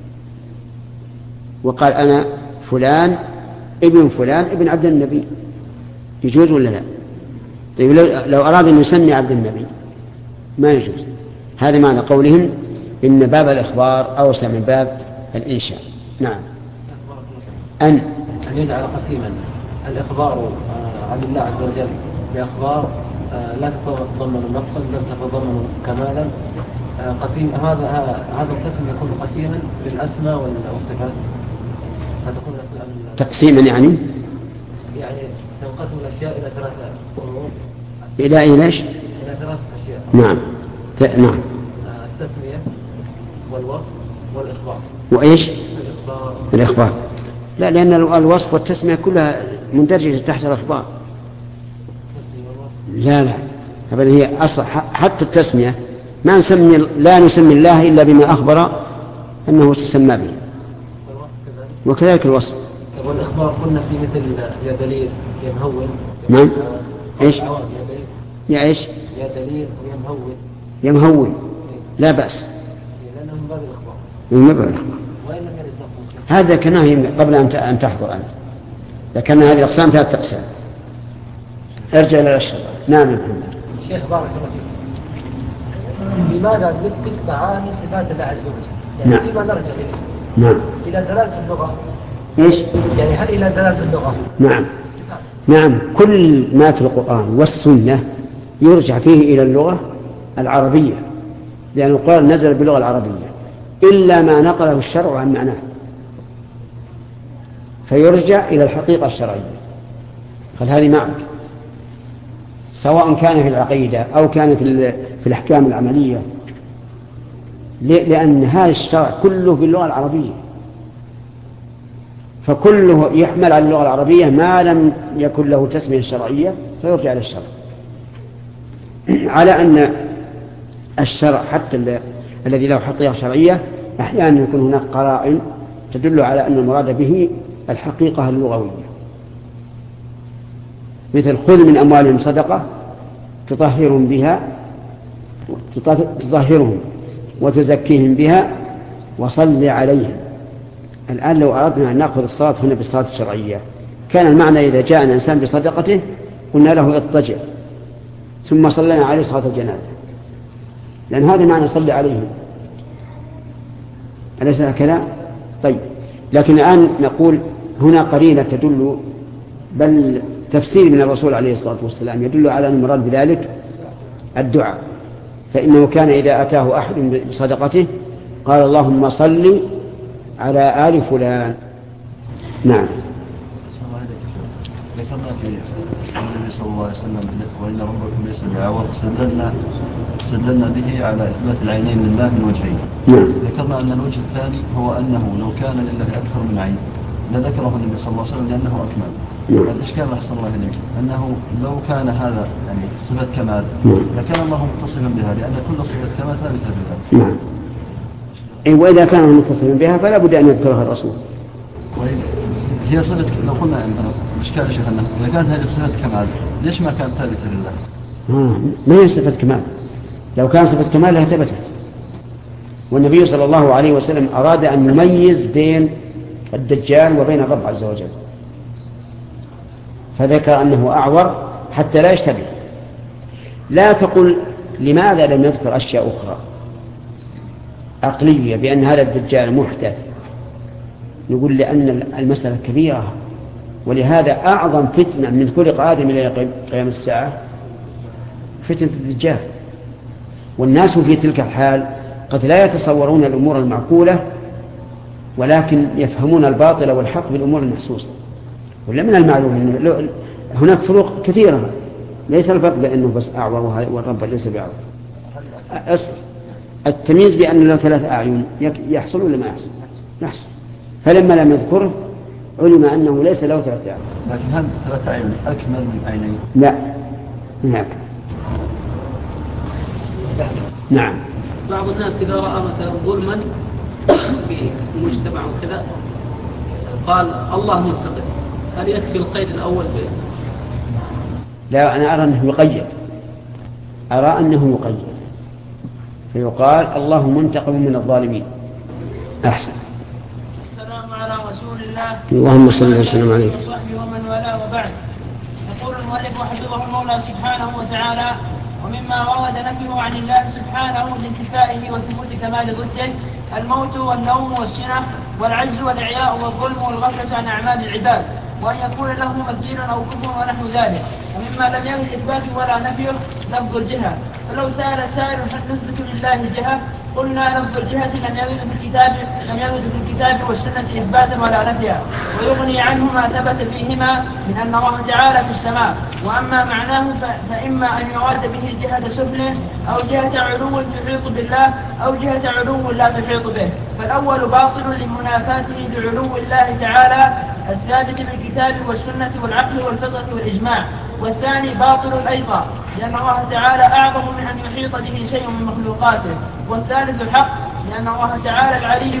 وقال أنا فلان ابن عبد النبي، يجوز ولا لا؟ طيب لو أراد أن يسمي عبد النبي ما يجوز. هذا معنى قولهم إن باب الإخبار أوسع من باب الإنشاء. نعم. أن يجعل قسيما الإخبار عن الله عز وجل بأخبار لا تتضمن نقصا لا تتضمن كمالا قسيم. هذا القسم يكون قسيما للأسماء والصفات. فتكون تقسيما يعني تنقسم الأشياء إلى ثلاثة أمور. إلى إيش؟ إلى ثلاثة أشياء. نعم. نعم. التسمية والوصف والإخبار. وإيش؟ الإخبار. لا، لأن الوصف والتسمية كلها مندرجة تحت الإخبار. لا أبدا، هي أصل حتى التسمية لا نسمي الله إلا بما أخبر أنه تسمى به، وكذلك الوصف. والإخبار قلنا في مثل يا دليل يا مهول. نعم. إيش؟ يا إيش؟ يا دليل ويا مهول. يا مهول لا بأس، لأنه من باب الإخبار. من باب الإخبار. هذا كناهي قبل أن تحضر أنت، لكن هذه الأقسام 3 أقسام. ارجع إلى الأشهر. نعم يا محمد. شيخ بارك الله فيك، لماذا نثبت معاني صفات الله عز وجل؟ يعني نعم. فيما نرجع إليه. نعم. إلى دلالة اللغة. إيش؟ يعني هل إلى دلالة اللغة؟ نعم. نعم، كل ما في القرآن والسنة يرجع فيه إلى اللغة العربية، لأن القرآن نزل باللغة العربية إلا ما نقله الشرع عن معناه، فيرجع إلى الحقيقة الشرعية. فهذه معك، سواء كان في العقيدة أو كان في الأحكام العملية، لأن هذا الشرع كله باللغة العربية، فكله يحمل على اللغة العربية ما لم يكن له تسمية شرعية فيرجع إلى الشرع. على أن الشرع حتى الذي له حقيقة شرعية أحيانا يكون هناك قرائن تدل على أن المراد به الحقيقة اللغوية، مثل خذ من أموالهم صدقة تطهرهم وتزكيهم بها وصل عليهم. الآن لو أردنا أن نأخذ الصلاة هنا بالصلاة الشرعية، كان المعنى إذا جاء الإنسان بصدقته قلنا له اضطجع ثم صلينا عليه صلاة الجنازة، لأن هذا معنى صلي عليهم، أليس هكذا؟ طيب، لكن الآن نقول هنا قرينة تدل، بل تفسير من الرسول عليه الصلاة والسلام يدل على أن المراد بذلك الدعاء، فإنه كان إذا أتاه أحد بصدقته قال اللهم صل على آل فلان. نعم. ذكرنا في النبي صلى الله عليه وسلم وإن ربكم ليس بعور، استدلنا به على إثبات العينين لله من وجهين. نعم. ذكرنا أن الوجه الثاني هو أنه لو كان لله أكثر من عين لذكره النبي صلى الله عليه وسلم لأنه أكمل. نعم. الإشكال أحسن الله إليك أنه لو كان هذا يعني صفة كمال لكان الله متصفا بها، لأن كل صفة كمال ثابتة بها. نعم. وإذا كان متصفا بها فلا بد أن يذكرها الرسول. هي صفة، لو قلنا عندنا إشكال شيخ أنه إذا كانت هذه صفة كمال ليش ما كانت ثابتة لله؟ ما هي صفة كمال؟ لو كان صفة كمال لها ثبتت. والنبي صلى الله عليه وسلم أراد أن يميز بين الدجال وبين الرب عز وجل، فذكر أنه أعور حتى لا يشتبه. لا تقل لماذا لم يذكر أشياء أخرى عقلية بأن هذا الدجال محدث، نقول لأن المسألة كبيرة، ولهذا أعظم فتنة من خلق آدم إلى قيام الساعة فتنة الدجال. والناس في تلك الحال قد لا يتصورون الأمور المعقولة، ولكن يفهمون الباطل والحق بالأمور المحسوسة. ولا من المعلوم أن هناك فروق كثيرة، ليس الفرق بأنه بس أعور والرب ليس بأعور. التمييز بأن له 3 أعين يحصل ولا ما يحصل؟ يحصل. فلما لم يذكره علم أنه ليس له 3 أعين. لكن هل 3 أعين أكمل من عينين؟ لا، هناك. نعم. بعض الناس إذا رأى مثلا ظلما في المجتمع وكذا قال الله منتقم، هل يكفي القيد الأول به؟ لا، أنا أرى أنه يقيد، فيقال الله منتقم من الظالمين أحسن. السلام على رسول الله اللهم صل وسلم عليه وصحبه ومن والاه وبعد. يقول المؤلف حفظه المولى سبحانه وتعالى: ومما ورد نفيه عن الله سبحانه لانتفائه وثبوت كمال ضده الموت والنوم والسنة والعجز والإعياء والظلم والغفلة عن أعمال العباد، وأن يكون له مبديل أو كفر ونحو ذلك. ومما لم يرد إثباته ولا نفيه لفظ الجهة، فلو سأل سائل هل نثبت لله الجهة قلنا لفظ الجهة لم يرد في الكتاب والسنة إثباتا ولا نفيا، ويغني عنه ما ثبت فيهما من أن الله تعالى في السماء. وأما معناه فإما أن يراد به جهة سفل أو جهة علو تحيط بالله أو جهة علو لا تحيط به، فالأول باطل لمنافاته بعلو الله تعالى الثابت بالكتاب والسنة والعقل والفطرة والإجماع، والثاني باطل أيضا لأن الله تعالى أعظم من أن يحيط به شيء من مخلوقاته، والثالث الحق لأن الله تعالى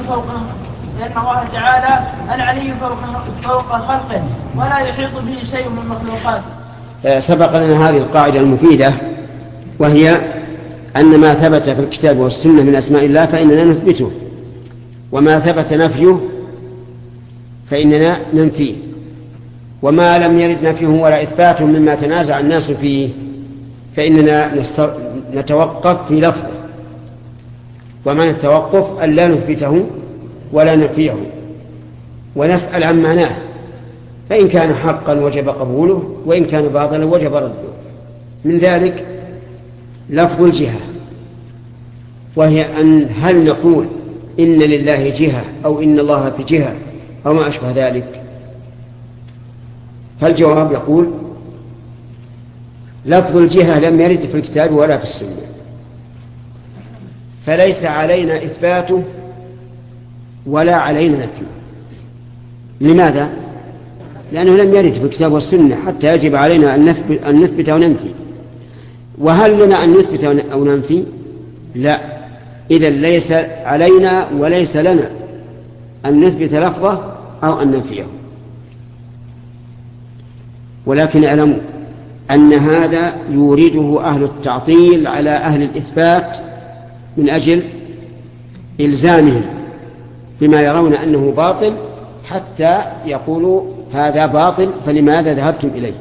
العلي فوق خلقه ولا يحيط به شيء من مخلوقاته. سبق لنا هذه القاعدة المفيدة، وهي أن ما ثبت في الكتاب والسنة من أسماء الله فإننا نثبته، وما ثبت نفيه فإننا ننفيه، وما لم يرد نفيه ولا إثباته مما تنازع الناس فيه فإننا نتوقف في لفظه، ومعنى التوقف أن لا نثبته ولا ننفيه ونسأل عن معناه، فإن كان حقا وجب قبوله، وإن كان باطلا وجب رده. من ذلك لفظ الجهة، وهي أن هل نقول إن لله جهة أو إن الله في جهة أو ما أشبه ذلك. فالجواب يقول لفظ الجهة لم يرد في الكتاب ولا في السنة، فليس علينا إثباته ولا علينا نفيه. لماذا؟ لأنه لم يرد في الكتاب والسنة حتى يجب علينا أن نثبت أو ننفي. وهل لنا أن نثبت أو ننفي؟ لا، إذن ليس علينا وليس لنا أن نثبت لفظه أو أن ننفيه. ولكن اعلموا أن هذا يورده أهل التعطيل على أهل الإثبات من أجل إلزامهم بما يرون أنه باطل، حتى يقولوا هذا باطل فلماذا ذهبتم إليه.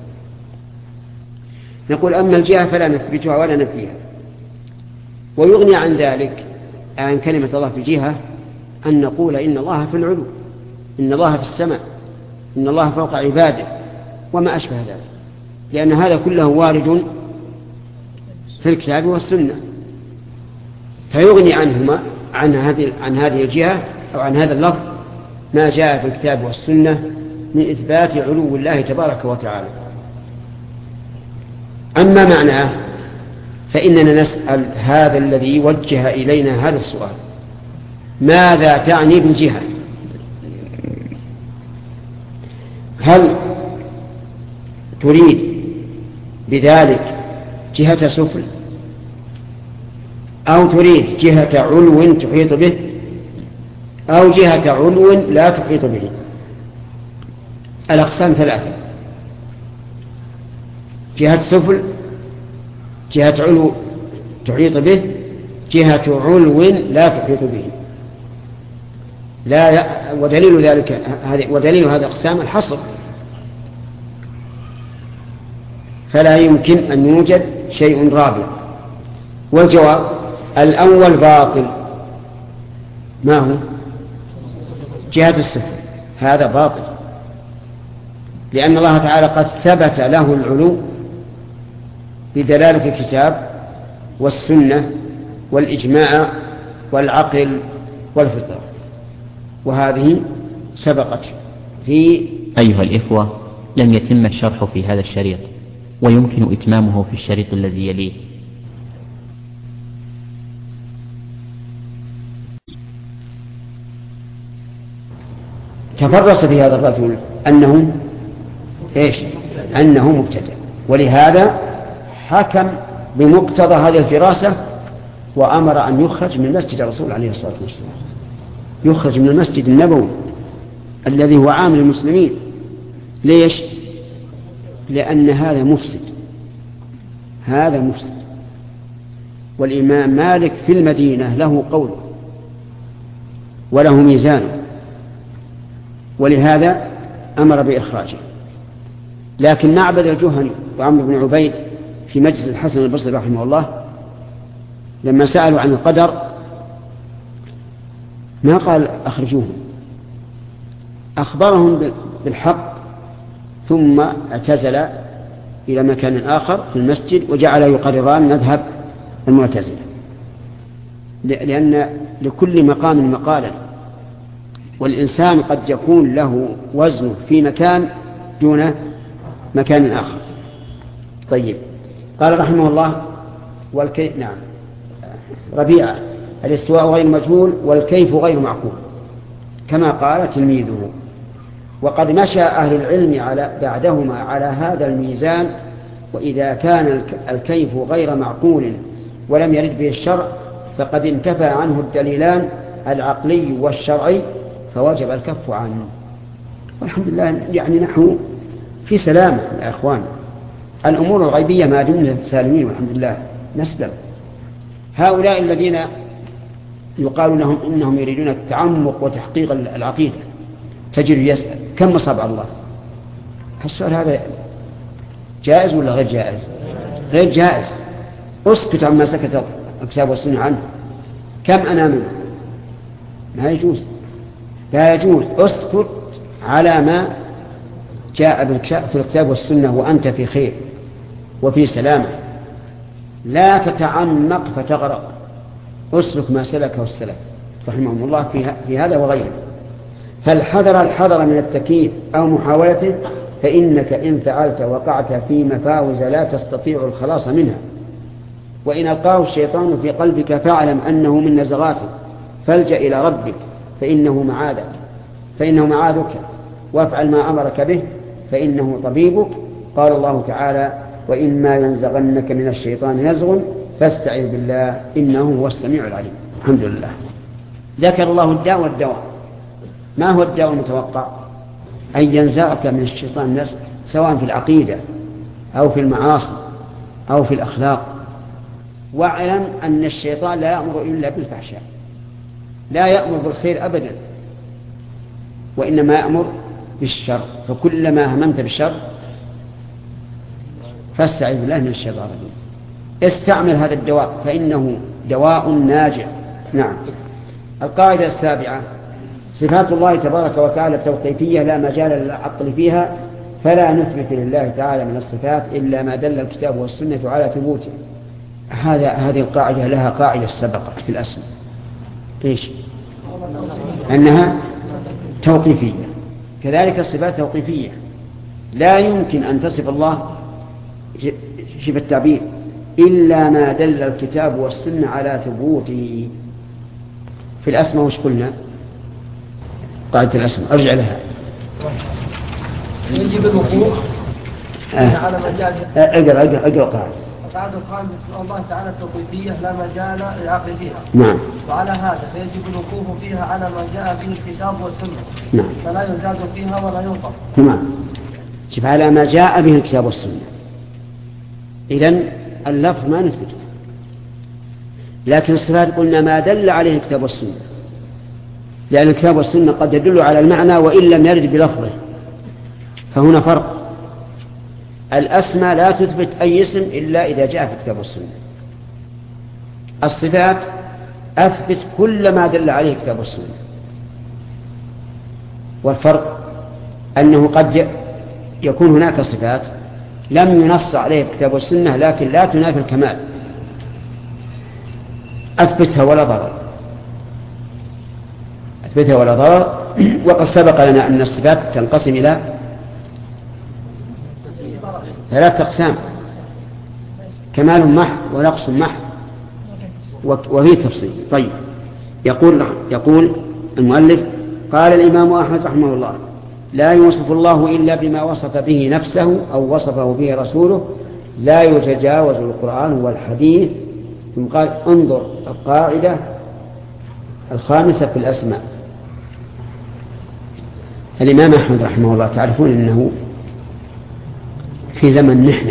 نقول أما الجهة فلا نثبتها ولا نفيها. ويغني عن ذلك عن كلمة الله في الجهة أن نقول إن الله في العلو، إن الله في السماء، إن الله فوق عباده وما أشبه ذلك، لأن هذا كله وارد في الكتاب والسنة، فيغني عنهما عن هذه الجهة أو عن هذا اللفظ ما جاء في الكتاب والسنة من إثبات علو الله تبارك وتعالى. أما معناه فإننا نسأل هذا الذي وجه إلينا هذا السؤال: ماذا تعني بالجهة؟ هل تريد بذلك جهة سفل، أو تريد جهة علو تحيط به، أو جهة علو لا تحيط به؟ الأقسام ثلاثة: جهة سفل، جهة علو تحيط به، جهة علو لا تحيط به. ودليل هذا الأقسام الحصر، فلا يمكن أن يوجد شيء رابع. والجواب الأول باطل. ما هو؟ جهة السفل، هذا باطل، لأن الله تعالى قد ثبت له العلو بدلالة الكتاب والسنة والإجماع والعقل والفطرة، وهذه سبقت في. أيها الإخوة، لم يتم الشرح في هذا الشريط، ويمكن إتمامه في الشريط الذي يليه. تفرس في هذا الرجل أنه مبتدع، ولهذا حكم بمقتضى هذه الفراسة وأمر أن يخرج من مسجد الرسول عليه الصلاة والسلام، يخرج من المسجد النبوي الذي هو عام للمسلمين. ليش؟ لأن هذا مفسد، والإمام مالك في المدينة له قول وله ميزان، ولهذا أمر بإخراجه. لكن معبد الجهني وعمرو بن عبيد في مجلس الحسن البصري رحمه الله لما سألوا عن القدر ما قال أخرجوهم، أخبرهم بالحق، ثم اعتزل إلى مكان آخر في المسجد وجعل يقرران مذهب المعتزلة. لأن لكل مقام مقالا، والإنسان قد يكون له وزنه في مكان دون مكان آخر. طيب، قال رحمه الله نعم، ربيعة: الاستواء غير مجهول والكيف غير معقول كما قال تلميذه. وقد مشى أهل العلم بعدهما على هذا الميزان، وإذا كان الكيف غير معقول ولم يرد به الشرع فقد انتفى عنه الدليلان العقلي والشرعي فوجب الكف عنه. والحمد لله يعني نحن في سلام يا أخوان. الأمور الغيبية ما دمنا سالمين والحمد لله نسلم. هؤلاء الذين يقال لهم إنهم يريدون التعمق وتحقيق العقيدة تجد يسأل كم مصاب الله؟ السؤال هذا جائز ولا غير جائز؟ غير جائز. اسكت عما سكت الكتاب والسنة عنه. كم أنا منه؟ ما يجوز، لا يجوز. اسكت على ما جاء في الكتاب والسنة وأنت في خير وفي سلامة. لا تتعمق فتغرق. اسلك ما سلكه السلف رحمهم الله في هذا وغيره. فالحذر من التكييف أو محاولته، فإنك إن فعلت وقعت في مفاوز لا تستطيع الخلاص منها. وإن ألقاه الشيطان في قلبك فاعلم أنه من نزغاته، فالجأ إلى ربك فإنه معاذك، وافعل ما أمرك به فإنه طبيبك. قال الله تعالى: وإما ينزغنك من الشيطان نزغ فاستعذ بالله إنه هو السميع العليم. الحمد لله. ذكر الله الداء والدواء. ما هو الداء المتوقع؟ أن ينزغك من الشيطان نزغ، سواء في العقيدة أو في المعاصي أو في الأخلاق. واعلم أن الشيطان لا يأمر إلا بالفحشاء، لا يأمر بالخير أبدا، وإنما يأمر بالشر. فكلما هممت بالشر فاستعذ بالله من الشيطان الرجيم. استعمل هذا الدواء فإنه دواء ناجع. نعم. القاعدة السابعة: صفات الله تبارك وتعالى التوقيفية لا مجال للعقل فيها، فلا نثبت لله تعالى من الصفات إلا ما دل الكتاب والسنة على ثبوته. هذه القاعدة لها قاعدة سبقت في الأسماء، إيش؟ أنها توقيفية. كذلك الصفات توقيفية، لا يمكن أن تصف الله شبه التعبير إلا ما دل الكتاب والسنة على ثبوته. في الأسماء وش قلنا؟ قاعدة الأسماء أرجع لها. يجب الوقوف على مجال أقرأ قاعدة. القاعدة الخامسة: الله تعالى التوقيفية لا مجال للعقل فيها. نعم. وعلى هذا فيجب الوقوف فيها على ما جاء به الكتاب والسنة. نعم. فلا يزاد فيها ولا ينقص. تمام. شوف، على ما جاء به الكتاب والسنة. إذن اللفظ ما نثبته، لكن الصفات قلنا ما دل عليه الكتاب والسنة، لأن الكتاب والسنة قد يدل على المعنى وإن لم يرد بلفظه، فهنا فرق. الأسماء لا تثبت أي اسم إلا إذا جاء في الكتاب والسنة. الصفات أثبت كل ما دل عليه الكتاب والسنة. والفرق أنه قد يكون هناك صفات لم ينص عليه الكتاب والسنة لكن لا تنافي الكمال، أثبتها ولا ضرر. وقد سبق لنا أن الصفات تنقسم إلى 3 أقسام: كمال محض ونقص محض وفيه تفصيل. طيب، يقول المؤلف: قال الإمام أحمد رحمه الله: لا يوصف الله إلا بما وصف به نفسه أو وصفه به رسوله، لا يتجاوز القرآن والحديث. ثم قال: انظر القاعدة الخامسة في الأسماء. الإمام أحمد رحمه الله تعرفون أنه في زمن محنة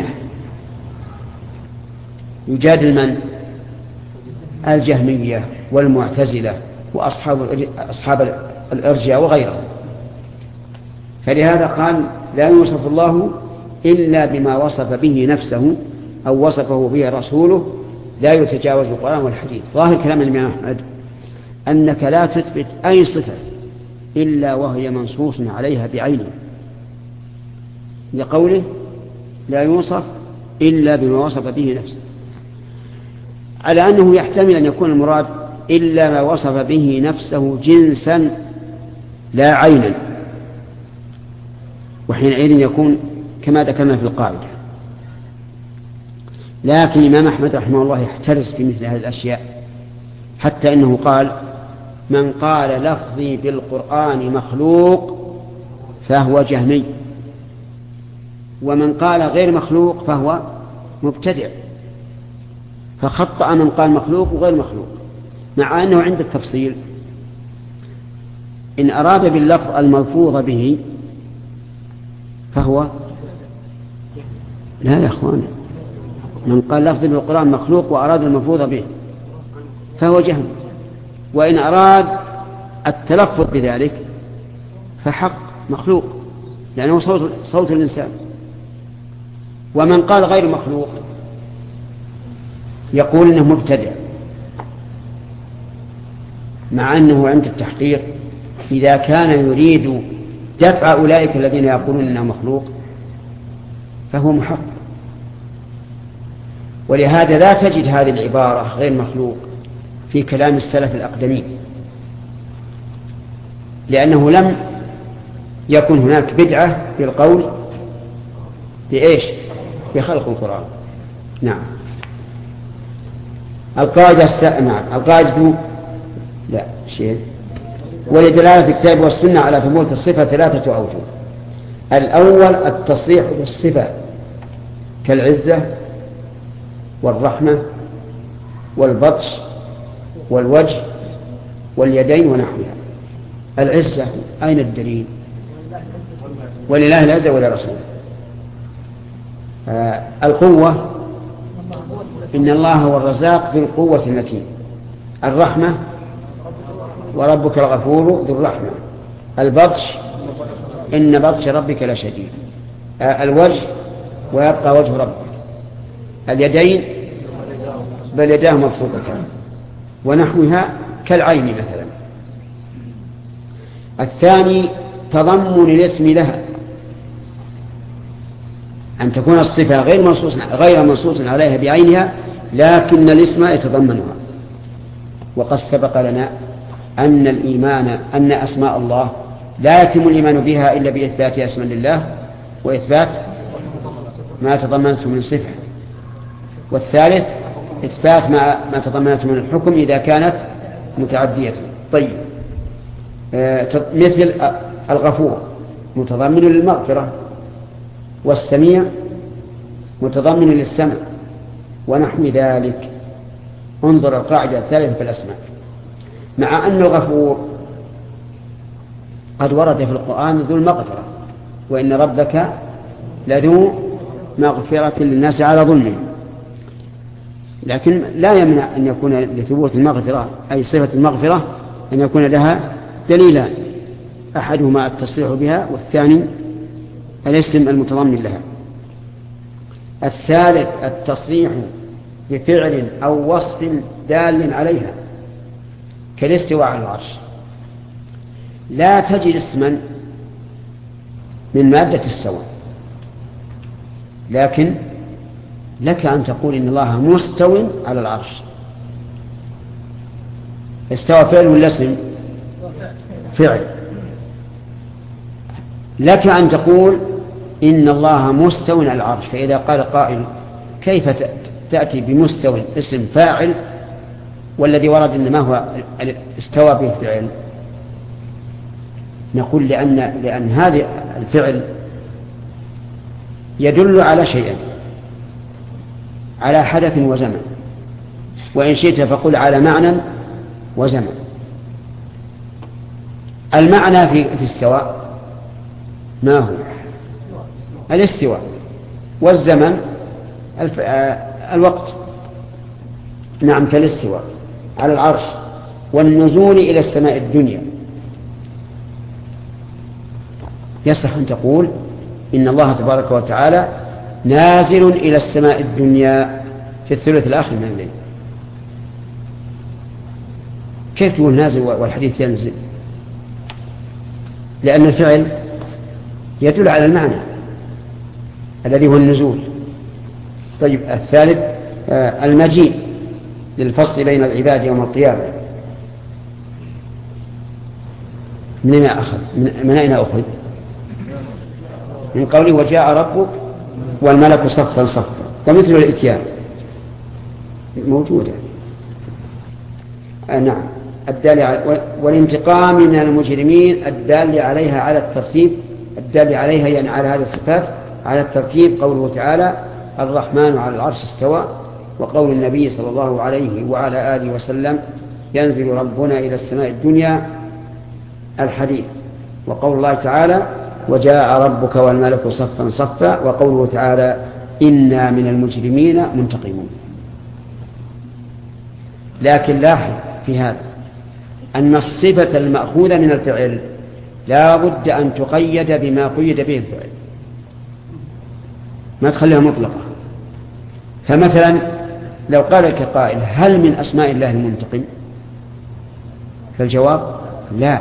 يجادل من؟ الجهمية والمعتزلة وأصحاب الإرجاء وغيرهم. فلهذا قال: لا يوصف الله إلا بما وصف به نفسه أو وصفه به رسوله، لا يتجاوز القرآن والحديث. ظاهر كلام الإمام أحمد أنك لا تثبت أي صفة إلا وهي منصوص عليها بعينه، لقوله: لا يوصف إلا بما وصف به نفسه، على أنه يحتمل أن يكون المراد إلا ما وصف به نفسه جنسا لا عينا، وحينئذ يكون كما ذكرنا في القاعدة. لكن الإمام أحمد رحمه الله يحترس في مثل هذه الأشياء، حتى إنه قال: من قال لفظي بالقرآن مخلوق فهو جهمي، ومن قال غير مخلوق فهو مبتدع. فخطأ من قال مخلوق وغير مخلوق، مع أنه عند التفصيل إن أراد باللفظ الملفوظ به فهو لا يا أخوان، من قال لفظي بالقرآن مخلوق وأراد الملفوظ به فهو جهم، وإن أراد التلفظ بذلك فحق مخلوق، لأنه صوت الإنسان. ومن قال غير مخلوق يقول إنه مبتدع، مع أنه عند التحقيق إذا كان يريد دفع أولئك الذين يقولون إنه مخلوق فهو محق. ولهذا لا تجد هذه العبارة غير مخلوق في كلام السلف الأقدمين، لأنه لم يكن هناك بدعة في القول بإيش؟ بخلق القرآن. نعم. القاعدة لا شيء. ولدلالة الكتاب والسنة على ثبوت الصفة 3 أوجه. الأول التصريح بالصفة كالعزة والرحمة والبطش والوجه واليدين ونحوها. العزة أين الدليل؟ ولله العزة ولرسوله. القوة إن الله هو الرزاق ذو القوة المتين. الرحمة وربك الغفور ذو الرحمة. البطش إن بطش ربك لشديد. الوجه ويبقى وجه ربك. اليدين بل يداه مبسوطتان ونحوها كالعين مثلا. الثاني تضمن الاسم لها، أن تكون الصفة غير منصوص عليها بعينها، لكن الاسم يتضمنها. وقد سبق لنا أن أسماء الله لا يتم الإيمان بها إلا بإثبات اسما لله وإثبات ما تضمنته من صفة. والثالث إثبات ما تضمنته من الحكم إذا كانت متعدية. طيب، مثل الغفور متضمن للمغفرة، والسميع متضمن للسمع، ونحو ذلك. انظر القاعدة الثالثة في الأسماء. مع أن الغفور قد ورد في القرآن ذو المغفرة، وإن ربك لذو مغفرة للناس على ظلمهم، لكن لا يمنع أن يكون لثبوت المغفرة أي صفة المغفرة أن يكون لها دليلان، أحدهما التصريح بها والثاني الاسم المتضمن لها. الثالث التصريح بفعل أو وصف دال عليها كالاستواء على العرش. لا تجد اسما من مادة استوى، لكن لك أن تقول إن الله مستو على العرش. استوى فعل ولا اسم؟ فعل. لك أن تقول إن الله مستو على العرش. فإذا قال قائل كيف تأتي بمستو اسم فاعل والذي ورد إنما هو استوى به فعل؟ نقول لأن هذا الفعل يدل على شيئين، على حدث وزمن، وإن شئت فقل على معنى وزمن. المعنى في السواء ما هو؟ الاستواء، والزمن الوقت. نعم، كالاستواء على العرش والنزول إلى السماء الدنيا. يصح أن تقول إن الله تبارك وتعالى نازل إلى السماء الدنيا في الثلث الآخر من الليل. كيف تقول نازل والحديث ينزل؟ لأن الفعل يدل على المعنى الذي هو النزول. طيب، الثالث المجيء للفصل بين العباد يوم القيامة من أين أخذ؟ من قوله وجاء ربك والملك صفا صفا، ومثل الإتيان موجودة. نعم. والانتقام من المجرمين الدال عليها على الترتيب، الدال عليها يعني على هذه الصفات على الترتيب، قوله تعالى الرحمن على العرش استوى، وقول النبي صلى الله عليه وعلى آله وسلم ينزل ربنا إلى السماء الدنيا الحديث، وقول الله تعالى وجاء ربك والملك صفا صفا، وقوله تعالى إنا من المجرمين منتقمون. لكن لاحظ في هذا أن الصفة المأخوذة من الفعل لا بد أن تقيد بما قيد به الفعل، ما تخليها مطلقة. فمثلا لو قال لك قائل هل من أسماء الله المنتقم؟ فالجواب لا،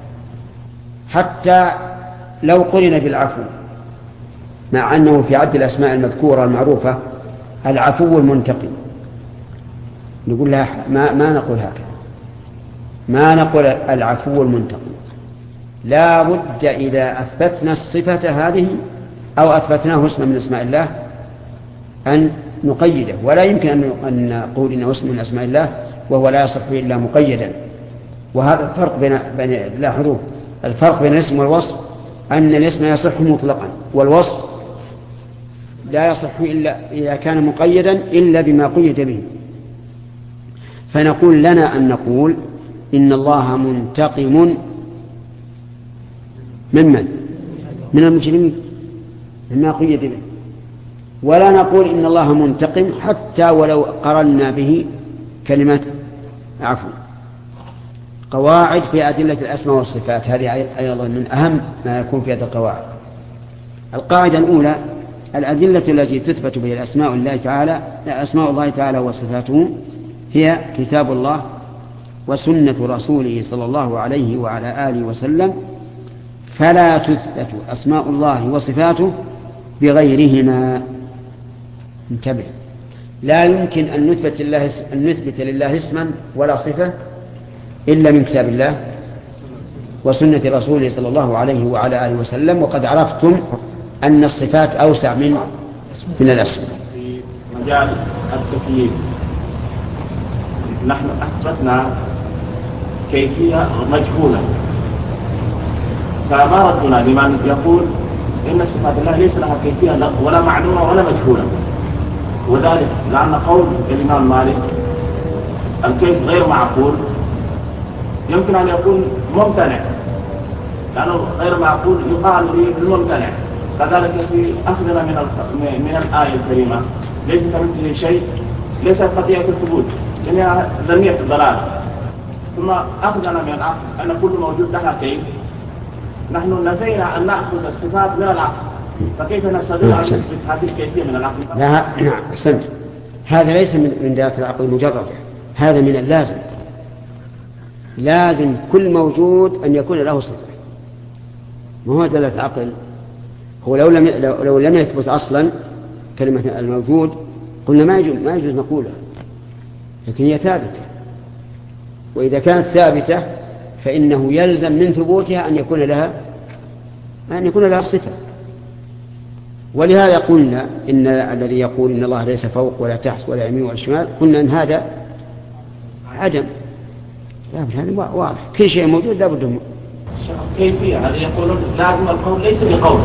حتى لو قرن بالعفو، مع أنه في عد الأسماء المذكورة المعروفة العفو المنتقم، نقول لها ما نقول هكذا، ما نقول العفو المنتقم. لا بد إذا أثبتنا الصفة هذه أو أثبتناه اسما من اسماء الله أن نقيده، ولا يمكن أن نقول إنه اسم من أسماء الله وهو لا يصح إلا مقيدا. وهذا الفرق بين لاحظوا الفرق بين الاسم والوصف، أن الاسم يصح مطلقا، والوصف لا يصح إلا إذا كان مقيدا إلا بما قيد به. فنقول لنا أن نقول إن الله منتقم من المجرمين مما قيد به، ولا نقول إن الله منتقم حتى ولو قرنا به كلمة عفو. قواعد في أدلة الأسماء والصفات، هذه أيضا من أهم ما يكون في هذه القواعد. القاعدة الأولى الأدلة التي تثبت بها أسماء الله تعالى وصفاته هي كتاب الله وسنة رسوله صلى الله عليه وعلى آله وسلم، فلا تثبت أسماء الله وصفاته بغيرهما. انتبه، لا يمكن أن نثبت لله اسما ولا صفة إلا من كتاب الله وسنة رسوله صلى الله عليه وعلى آله وسلم. وقد عرفتم أن الصفات أوسع من الأسماء. في مجال التكييف نحن أثبتنا كيفية مجهولة، فما ردنا لمن يقول إن صفات الله ليس لها كيفية ولا معلومة ولا مجهولة، وذلك لأن قول الإمام مالك الكيف غير معقول يمكن أن يكون ممتنع، لأنه غير معقول يقال بالممتنع. كذلك في أخذنا من الآية الكريمة ليس كمثله شيء، ليس قضية الثبوت لأنها ذمية الضلال. ثم أخذنا من العقل أن كل موجود لها كيف، نحن نفينا أن نأخذ الصفات من العقل، فكيف نستطيع أن نثبت هذه الكيفية من العقل؟ نعم أحسنت. هذا ليس من دلالة العقل المجرد، هذا من اللازم. لازم كل موجود أن يكون له صفة، ما هو دلالة العقل. هو لو لم يثبت أصلا كلمة الموجود قلنا ما يجوز نقولها، لكن هي ثابتة، وإذا كانت ثابتة فإنه يلزم من ثبوتها أن يكون لها صفة. ولهذا قلنا إن الذي يقول إن الله ليس فوق ولا تحت ولا يمين ولا شمال، قلنا إن هذا عدم. لا هذا واضح، كل شيء موجود لا بد منه. كيفية هذا يقولون لازم القول ليس بقول،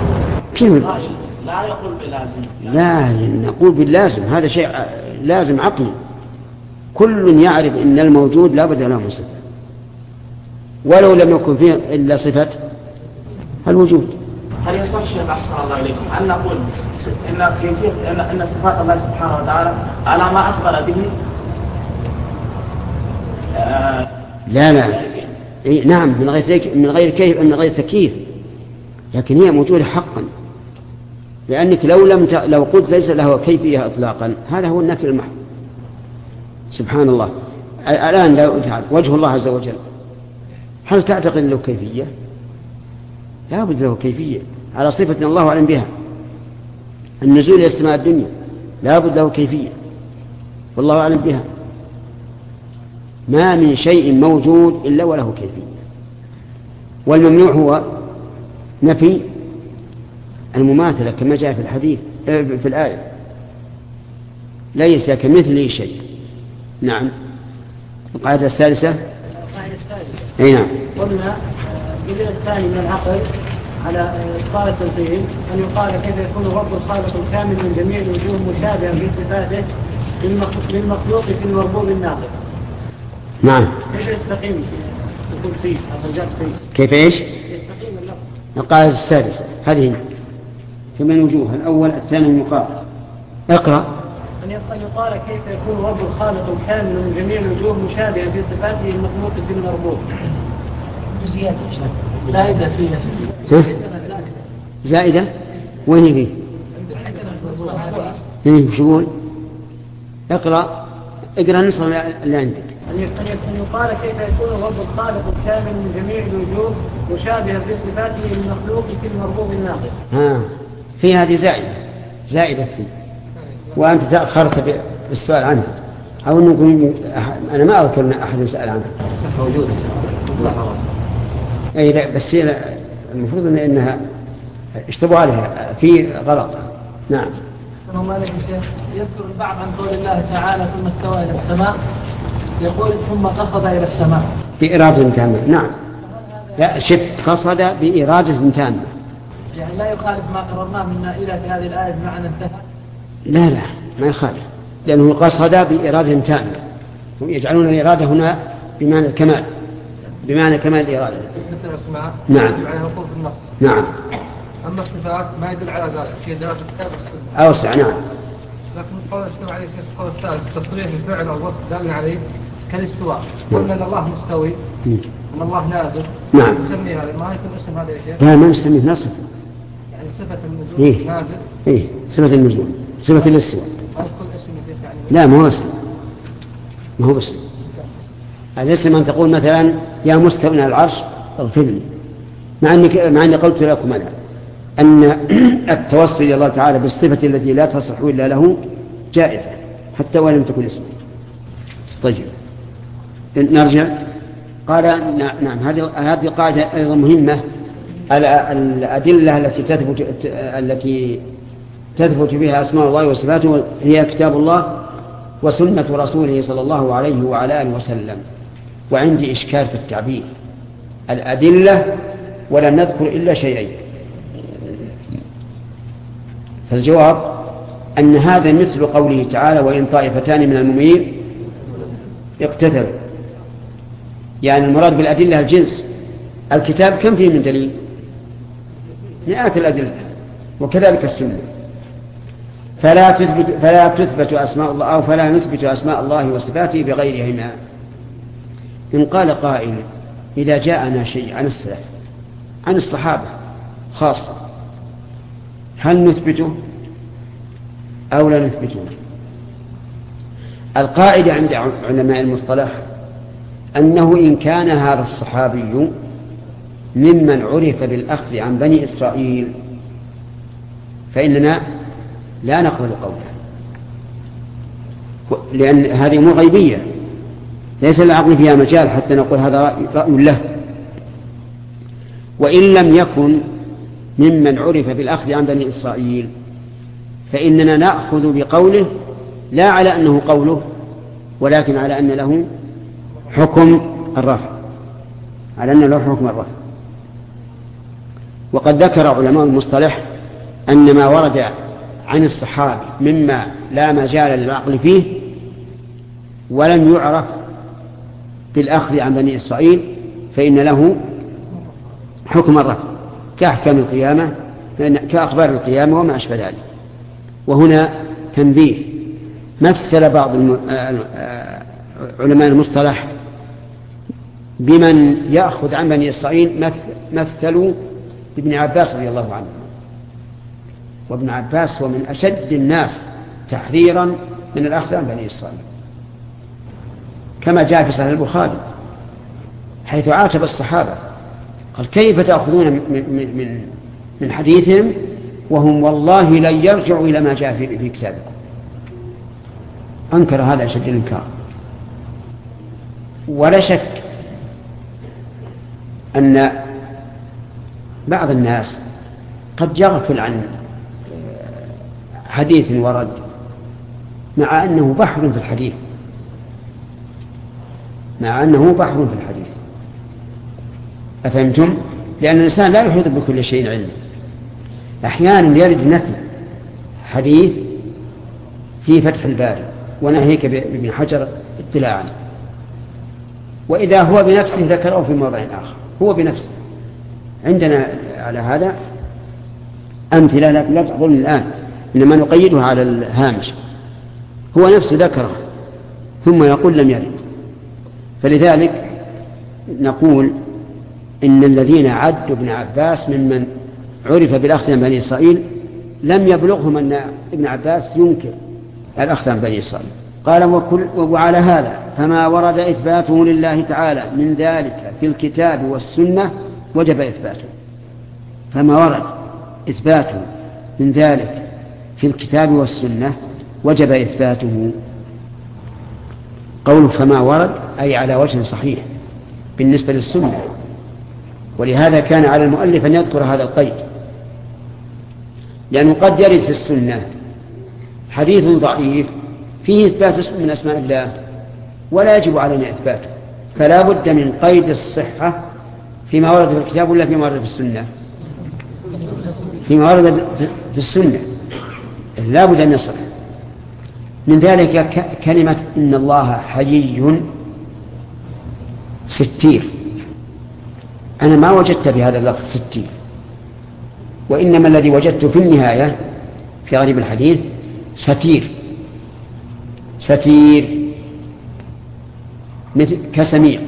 لا يقول بلازم، لا نقول باللازم، هذا شيء لازم عقلي. كل يعرف إن الموجود لا بد له صفة، ولو لم يكن فيه إلا صفة الوجود. هل يصح شيء أحسن الله إليكم أن نقول إن صفات الله سبحانه وتعالى على ما أخبر به؟ لا نعم، من غير تكييف، لكن هي موجودة حقا. لأنك لو قلت ليس له كيفية إطلاقا، هذا هو النفي المحض. سبحان الله. الآن لو تعالى وجه الله عز وجل، هل تعتقد له كيفية؟ لا بد له كيفية على صفة الله أعلم بها. النزول إلى السماء الدنيا لا بد له كيفية والله أعلم بها. ما من شيء موجود إلا وله كيفية. والممنوع هو نفي المماثلة كما جاء في الحديث في الآية ليس كمثله شيء. نعم. القاعدة الثالثة. أي نعم. قلنا الدليل الثاني من العقل على إبطال التمثيل أن يقال كيف يكون الرب الخالق الكامل من جميع الوجوه مشابها في صفاته للمخلوق في المربوب الناقص. نعم. كيف يستقيم يكون فيه كيف ايش؟ يستقيم اللفظ. القاعدة السادسة هذه ثمان وجوه. الأول الثاني المقابل. اقرأ. أن يقال كيف يكون الرب الخالق الكامل من جميع الوجوه مشابها في صفاته المخلوق في المربوب. زيادة زائدة فيها. زائدة وين فيه؟ وش يقول؟ اقرأ نص اللي عندك. أن يقال كيف يكون الرب الخالق الكامل من جميع الوجوه مشابها في صفاته المخلوق في المربوب الناقص. في هذه زائدة فيه، وأنت تأخرت بالسؤال عنها، أو نقول أنا ما أذكر أن أحد سأل عنها. موجودة. أي لا، بس هي المفروض أنها اشتبوا عليها في غلط. نعم. السلام عليكم شيخ. يذكر البعض عن قول الله تعالى ثم استوى إلى السماء، يقول ثم قصد إلى السماء بإرادة تامة. نعم. لا شف قصد بإرادة تامة، يعني لا يخالف ما قررناه من إلى في هذه الآية بمعنى انتهى. لا ما يخالف، لأنه قصد بإرادة تامة، هم يجعلون الإرادة هنا بمعنى الكمال، بمعنى كمال الإرادة. مثل الأسماء نعم. يعني نقول في النص. نعم. أما الصفات ما يدل على ذلك، في دلالة الكتاب والسنة. أوسع. نعم. لكن قول اشتوى عليه في القول الثالث تصريح الفعل أو وصف دال عليه كالاستواء. قلنا أن الله مستوي، أن الله نازل. نعم. نسمي هذا ما يكون اسم هذا يا شيخ. لا ما نسميه نصف. يعني صفة النزول نازل. صفة النزول، صفة الاستواء. هل كل اسم يعني؟ لا ما هو اسم. هذا اسم أن تقول مثلا يا مستوى على العرش اغفر لي، مع أني قلت لكم أنا أن التوسل إلى الله تعالى بالصفة التي لا تصح إلا له جائزة حتى ولم تكن اسم. طيب نرجع. قال نعم هذه قاعدة أيضا مهمة. الأدلة التي تثبت بها أسماء الله وصفاته هي كتاب الله وسنة رسوله صلى الله عليه وعلى آله وسلم. وعندي إشكال في التعبير الأدلة ولم نذكر إلا شيئين. فالجواب أن هذا مثل قوله تعالى وإن طائفتان من المؤمنين اقتتلوا، يعني المراد بالأدلة الجنس. الكتاب كم فيه من دليل؟ مئات الأدلة، وكذلك السنة. فلا تثبت أسماء الله أو فلا نثبت أسماء الله وصفاته بغيرهما. إن قال قائل إذا جاءنا شيء عن السلف عن الصحابة خاصة هل نثبته أو لا نثبته؟ القاعدة عند علماء المصطلح أنه إن كان هذا الصحابي ممن عرف بالأخذ عن بني إسرائيل فإننا لا نقبل قوله، لأن هذه أمور غيبية ليس العقل فيها مجال حتى نقول هذا رأي له. وإن لم يكن ممن عرف بالأخذ عن بني إسرائيل فإننا نأخذ بقوله لا على أنه قوله ولكن على أن له حكم الرفع، على أن له حكم الرفع. وقد ذكر علماء المصطلح أن ما ورد عن الصحابة مما لا مجال للعقل فيه ولم يعرف بالأخذ عن بني إسرائيل فإن له حكم الرفع كأحكام القيامة كأخبار القيامة وما أشبه ذلك. وهنا تنبيه، مثل بعض علماء المصطلح بمن يأخذ عن بني إسرائيل مثلوا ابن عباس رضي الله عنه، وابن عباس هو من أشد الناس تحذيرا من الأخذ عن بني إسرائيل كما جاء في صحيح البخاري حيث عاتب الصحابة قال كيف تأخذون من حديثهم وهم والله لن يرجعوا إلى ما جاء في كتابكم. أنكر هذا أشد الإنكار. ولا شك أن بعض الناس قد يغفل عن حديث ورد مع أنه بحر في الحديث، أفهمتم؟ لأن الإنسان لا يحيط بكل شيء علم. أحيانا يرد نفي حديث في فتح الباري وناهيك بابن حجر اطلاعا، وإذا هو بنفسه ذكره في موضع آخر، هو بنفسه. عندنا على هذا أمثلة لا تحضرني الآن، إنما نقيدها على الهامش. هو نفسه ذكره ثم يقول لم يرد. فلذلك نقول إن الذين عدوا ابن عباس ممن عرف بالأخذ عن بني إسرائيل لم يبلغهم أن ابن عباس ينكر الأخذ عن بني إسرائيل. قال وعلى هذا فما ورد إثباته لله تعالى من ذلك في الكتاب والسنة وجب إثباته. فما ورد إثباته من ذلك في الكتاب والسنة وجب إثباته. قوله فما ورد أي على وجه صحيح بالنسبة للسنة، ولهذا كان على المؤلف أن يذكر هذا القيد، لأنه قد يرد في السنة حديث ضعيف فيه إثبات اسم من أسماء الله ولا يجب علينا إثباته، فلا بد من قيد الصحة فيما ورد في الكتاب ولا فيما ورد في السنة. فيما ورد في السنة لا بد أن يصح. من ذلك كلمة إن الله حيي ستير، أنا ما وجدت بهذا اللفظ ستير، وإنما الذي وجدته في النهاية في غريب الحديث ستير مثل كسميع.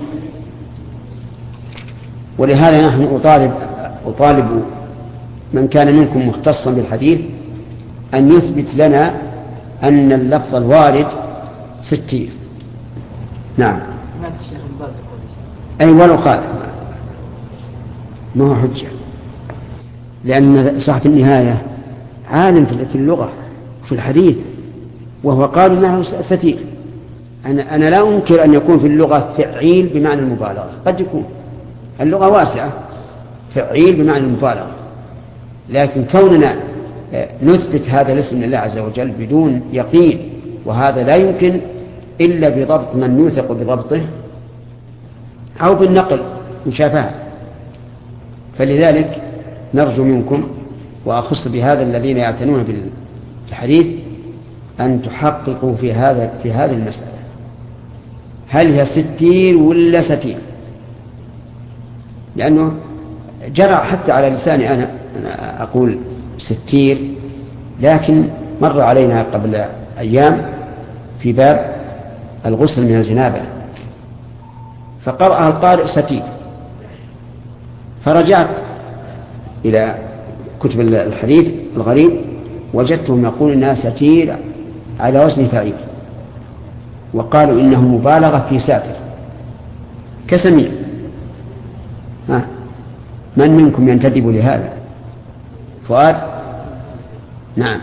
ولهذا نحن أطالب من كان منكم مختصا بالحديث أن يثبت لنا أن اللفظ الوارد ستير. نعم. أي ولو قال ما هو حجة، لأن صاحب النهاية عالم في اللغة في الحديث، وهو قال إنه ستير. أنا لا أنكر أن يكون في اللغة فعيل بمعنى المبالغة، قد يكون اللغة واسعة فعيل بمعنى المبالغة، لكن كوننا نثبت هذا الاسم لله عز وجل بدون يقين، وهذا لا يمكن إلا بضبط من يوثق بضبطه أو بالنقل مشافهة. فلذلك نرجو منكم، وأخص بهذا الذين يعتنون بالحديث، أن تحققوا في هذه المسألة، هل هي ستير ولا ستير؟ لأنه جرى حتى على لساني أنا أقول ستير، لكن مر علينا قبل أيام في باب الغسل من الجنابة فقرأها القارئ ستير، فرجعت إلى كتب الحديث الغريب وجدتهم يقول إنها ستير على وزن فعيل، وقالوا إنه مبالغة في ساتر كسميع. من منكم ينتدب لهذا؟ فؤاد؟ نعم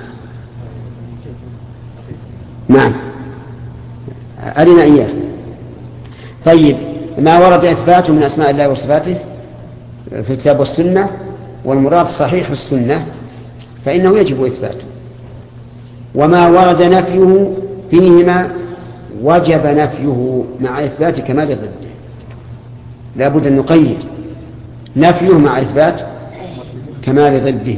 أرنا إياه. طيب، ما ورد إثباته من أسماء الله وصفاته في الكتاب والسنة، والمراد صحيح السنة، فإنه يجب إثباته. وما ورد نفيه فيهما وجب نفيه مع إثبات كمال ضده. لا بد أن نقيد نفيه مع إثبات كمال ضده.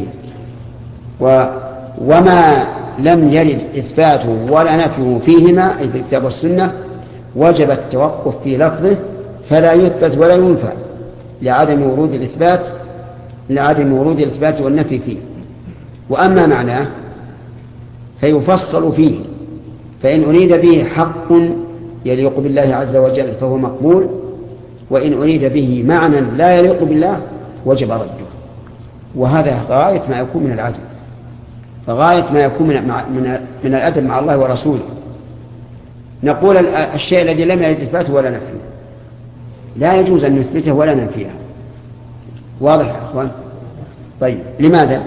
وما لم يرد إثباته ولا نفيه فيهما أي في الكتاب والسنة وجب التوقف في لفظه، فلا يثبت ولا ينفع لعدم ورود الإثبات والنفي فيه. وأما معناه فيفصل فيه، فإن أريد به حق يليق بالله عز وجل فهو مقبول، وإن أريد به معنى لا يليق بالله وجب رده. وهذا غاية ما يكون من العدل، فغاية ما يكون من الأدب مع الله ورسوله. نقول الشيء الذي لم يرد إثباته ولا نفيه لا يجوز أن نثبته ولا ننفيه. واضح يا أخوان؟ طيب، لماذا؟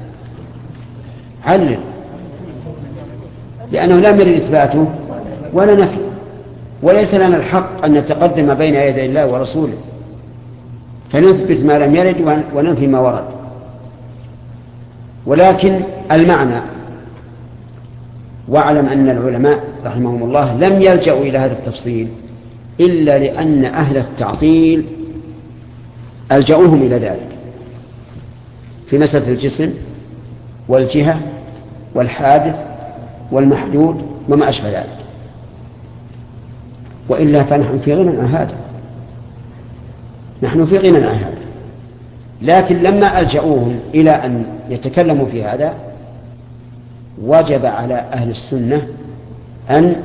علل. لأنه لم يرد إثباته ولا نفيه، وليس لنا الحق أن نتقدم بين يدي الله ورسوله، فنثبت ما لم يرد وننفي ما ورد. ولكن المعنى، واعلم أن العلماء رحمهم الله لم يلجأوا إلى هذا التفصيل إلا لأن أهل التعطيل ألجأوهم إلى ذلك في مسألة الجسم والجهة والحادث والمحدود وما أشبه ذلك، وإلا فنحن في غنى عن هذا، نحن في غنى عن هذا. لكن لما ألجأوهم إلى أن يتكلموا في هذا وجب على أهل السنة أن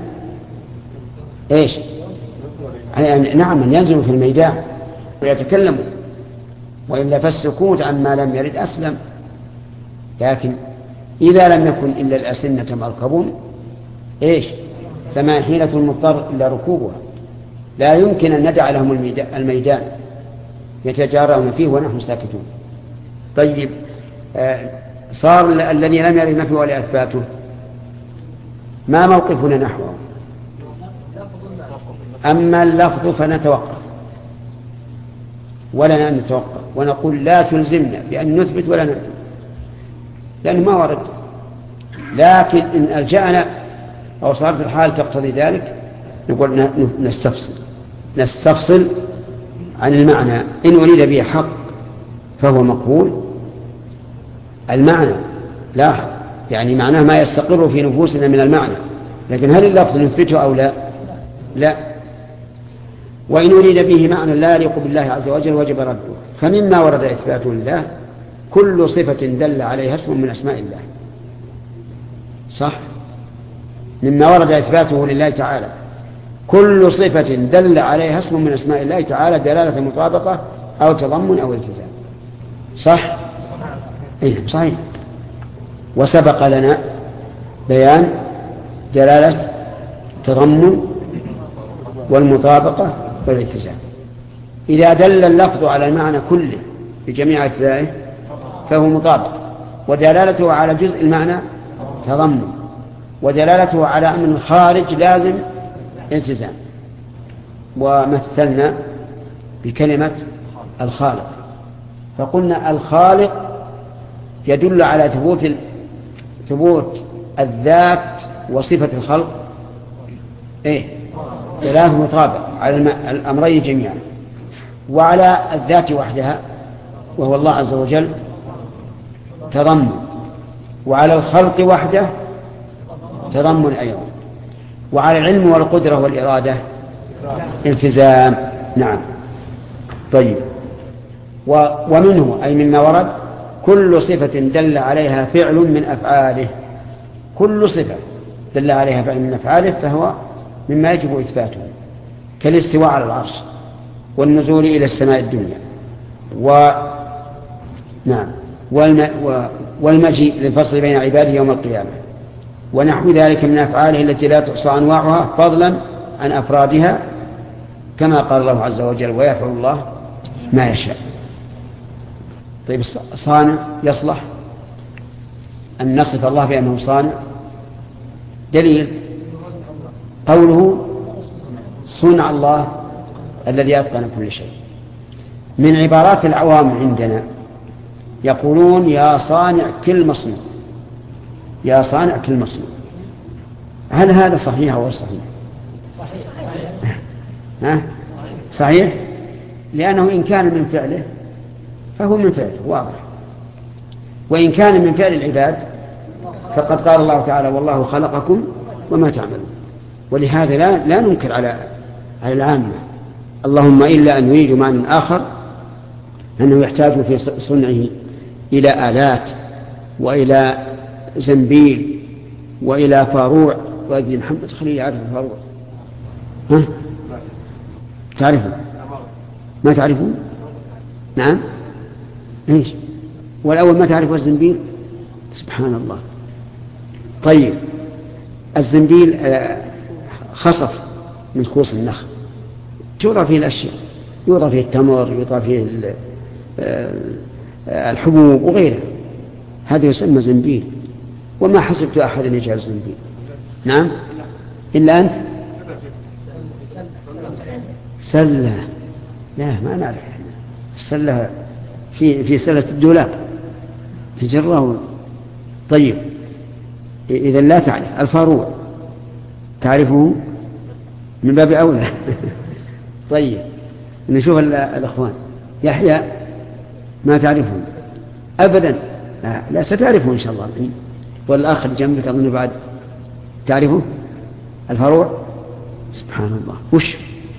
نعم أن ينزلوا في الميدان ويتكلموا، وإلا فالسكوت عما لم يرد أسلم. لكن إذا لم يكن إلا الأسنة مركب فما حيلة المضطر إلا ركوبها، لا يمكن أن ندع لهم الميدان يتجارون فيه ونحن ساكتون. طيب صار الذي لم يرد نفيه ولا إثباته، ما موقفنا نحوه؟ أما اللفظ فنتوقف ولا نتوقف ونقول لا تلزمنا بأن نثبت ولا نثبت لأنه ما ورد. لكن إن ألجأنا أو صارت الحال تقتضي ذلك نقول نستفصل عن المعنى. إن أريد به حق فهو مقبول المعنى، لا يعني معناه ما يستقر في نفوسنا من المعنى، لكن هل اللفظ نثبته أو لا. وإن أريد به معنى لا يليق بالله عز وجل وجب رده. فمما ورد إثباته لله كل صفة دل عليها اسم من أسماء الله، صح؟ مما ورد إثباته لله تعالى كل صفة دل عليها اسم من أسماء الله تعالى دلالة مطابقة أو تضمن أو التزام، صح؟ صحيح. وسبق لنا بيان دلالة تضمن والمطابقة والالتزام. إذا دل اللفظ على المعنى كله بجميع أجزائه فهو مطابق، ودلالته على جزء المعنى تضمن، ودلالته على أمر خارج لازم التزام. ومثلنا بكلمة الخالق، فقلنا الخالق يدل على ثبوت الذات وصفة الخلق دلالة مطابق على الأمرين جميعا، وعلى الذات وحدها وهو الله عز وجل تضمن، وعلى الخلق وحده تضمن أيضا، وعلى العلم والقدرة والإرادة التزام. نعم. طيب. ومنه أي مما ورد كل صفة دل عليها فعل من أفعاله، كل صفة دل عليها فعل من أفعاله فهو مما يجب إثباته، كالاستواء على العرش والنزول إلى السماء الدنيا والمجيء للفصل بين عباده يوم القيامة ونحو ذلك من أفعاله التي لا تحصى أنواعها فضلا عن أفرادها، كما قال الله عز وجل ويفعل الله ما يشاء. طيب صانع يصلح أن نصف الله بأنه صانع؟ دليل قوله صنع الله الذي أتقن كل شيء. من عبارات العوام عندنا يقولون يا صانع كل مصنوع، يا صانع كل مصنوع. هل هذا صحيح أو صحيح؟ صحيح، لأنه إن كان من فعله فهو من فعله واضح، وإن كان من فعل العباد فقد قال الله تعالى والله خلقكم وما تعملون. ولهذا لا ننكر على العامة، اللهم إلا أن يريد معنى آخر أنه يحتاج في صنعه إلى آلات وإلى زنبيل وإلى فاروع. وابن محمد خليل يعرف الفاروع؟ تعرفون؟ ما تعرفون؟ نعم. إيش؟ والأول ما تعرفوا الزنبيل؟ سبحان الله. طيب الزنبيل خصف من خوص النخل توضع فيه الأشياء، يوضع فيه التمر، يوضع فيه الحبوب وغيره، هذا يسمى زنبيل. وما حسبت أحد يجعل زنبيل. نعم إلا أنت. سلة، لا ما نعرف السلة في سلة الدولاب تجره. طيب إذا لا تعرف الفاروع، تعرفه من باب أولى. طيب نشوف الأخوان. يحيى ما تعرفه أبدا؟ لا ستعرفه إن شاء الله. والآخر جنبك أظن بعد تعرفه الفاروع. سبحان الله. وش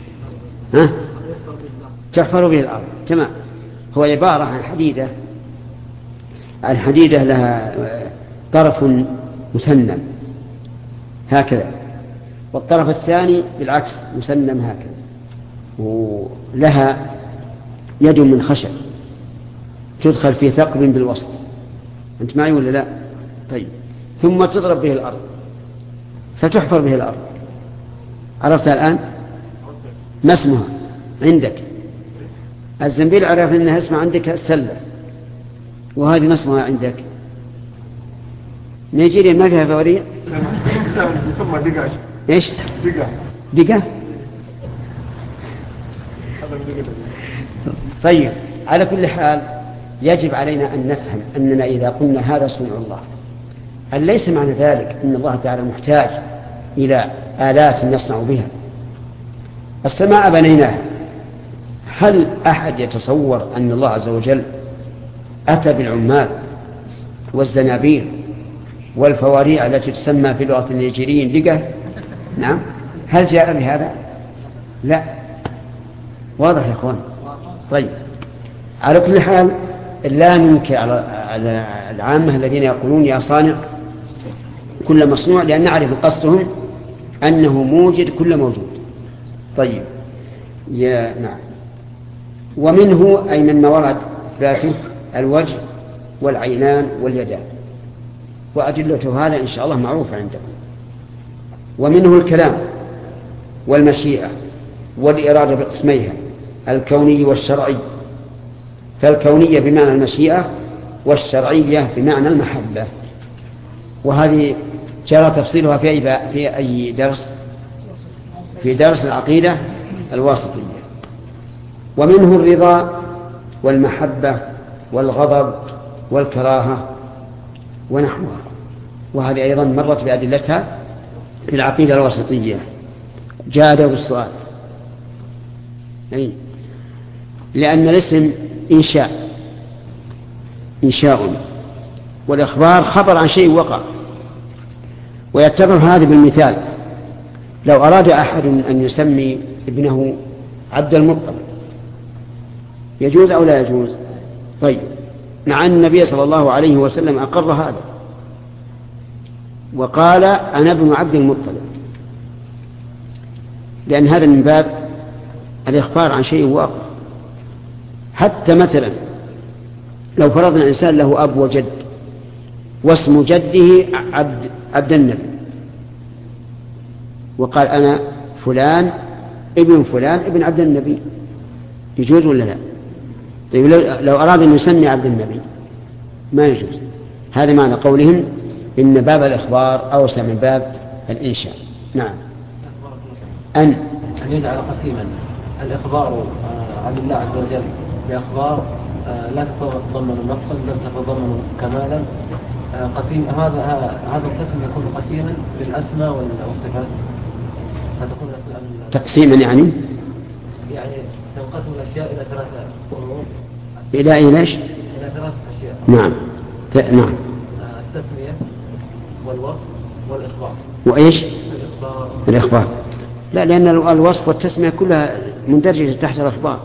تحفر به الأرض. تمام. هو عبارة عن حديدة، الحديدة لها طرف مسنم هكذا، والطرف الثاني بالعكس مسنم هكذا، ولها يد من خشب تدخل في ثقب بالوسط. أنت معي ولا لا؟ طيب. ثم تضرب به الأرض فتحفر به الأرض. عرفتها الآن؟ ما اسمها عندك؟ الزنبيل عرف أنها اسمها عندك السلة، وهذه ما اسمها عندك؟ نيجيريا ما فيها فورية؟ ثم دقة. ايش؟ دقة. طيب على كل حال يجب علينا أن نفهم أننا إذا قلنا هذا صنع الله، أن ليس معنى ذلك أن الله تعالى محتاج إلى آلات نصنع بها. السماء بنيناها، هل أحد يتصور أن الله عز وجل أتى بالعمال والزنابير والفواريع التي تسمى في لغة النيجيريين دقة؟ نعم. هل جاء بهذا؟ لا. واضح يا أخوان؟ طيب على كل حال لا ننكر على العامة الذين يقولون يا صانع كل مصنوع، لأن نعرف قصدهم أنه موجد كل موجود. طيب نعم. ومنه أي من ورد إثباته الوجه والعينان واليدان، وأدلة هذا إن شاء الله معروفة عندكم. ومنه الكلام والمشيئة والإرادة بقسميها، الكوني والشرعي. فالكونية بمعنى المشيئة، والشرعية بمعنى المحبة. وهذه جرى تفصيلها في أي درس؟ في درس العقيدة الواسطية. ومنه الرضا والمحبة والغضب والكراهة ونحوها، وهذه أيضا مرت بأدلتها في العقيدة الواسطية. جاء بالسؤال لأن الاسم إنشاء، والإخبار خبر عن شيء وقع. ويتضح هذا بالمثال: لو أراد أحد أن يسمي ابنه عبد المطلب يجوز أو لا يجوز؟ طيب، مع أن النبي صلى الله عليه وسلم أقر هذا وقال أنا ابن عبد المطلب، لأن هذا من باب الإخبار عن شيء واقع. حتى مثلا لو فرضنا الإنسان له أب وجد واسم جده عبد النبي، وقال أنا فلان ابن فلان ابن عبد النبي، يجوز ولا لا؟ طيب لو أراد أن يسمي عبد النبي ما يجوز. هذا معنى قولهم إن باب الإخبار أوسع من باب الإنشاء. نعم. أن يجعل قسيما الإخبار عن الله عز وجل بأخبار لا تتضمن نقصا، لا تتضمن كمالا. قسيم هذا القسم يكون قسيما بالأسماء والصفات. فتكون تقسيما يعني تنقسم الأشياء إلى ثلاثة أمور. إلى إيش؟ إلى ثلاثة أشياء. نعم. نعم. التسمية والوصف والإخبار. وإيش؟ الإخبار. لا، لأن الوصف والتسمية كلها مندرجة تحت الإخبار.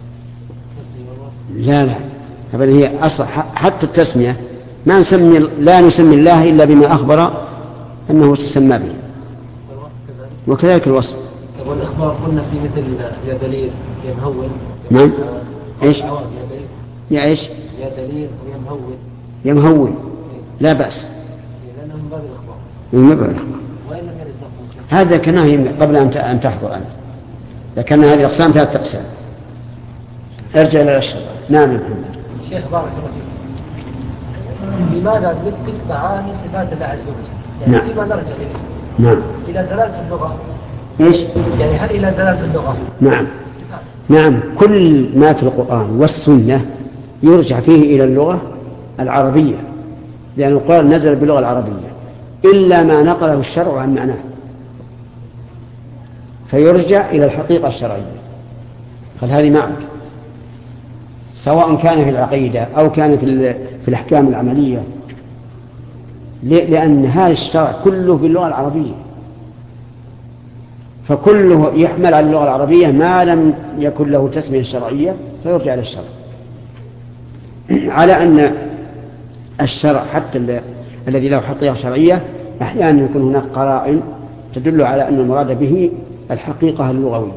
لا أبدا، هي أصل. حتى التسمية لا نسمي الله إلا بما أخبر أنه تسمى به، وكذلك الوصف. والإخبار قلنا في مثل يا دليل يا مهول. نعم. إيش؟ يا إيش؟ يا دليل ويا مهول. يا مهول لا بأس، لأنه من باب الإخبار. من باب الإخبار. هذا ذكرناه قبل أن تحضر أنت. ذكرنا هذه الأقسام 3 أقسام. ارجع إلى الأشهر. نعم يا محمد. شيخ بارك الله فيك. لماذا نثبت معاني صفات الله عز وجل؟ يعني فيما نرجع إليه. نعم. إلى دلالة اللغة. إيش؟ يعني هل إلى دلالة اللغة؟ نعم. نعم، كل ما في القرآن والسنة يرجع فيه إلى اللغة العربية، لأن القرآن نزل باللغة العربية إلا ما نقله الشرع عن معناه، فيرجع إلى الحقيقة الشرعية. قال هذه معك، سواء كان في العقيدة أو كان في الأحكام العملية، لأن هذا الشرع كله باللغة العربية، فكله يحمل على اللغة العربية ما لم يكن له تسمية شرعية فيرجع إلى الشرع. على أن الشرع حتى الذي له حقيقة شرعية أحيانا يكون هناك قرائن تدل على أن المراد به الحقيقة اللغوية،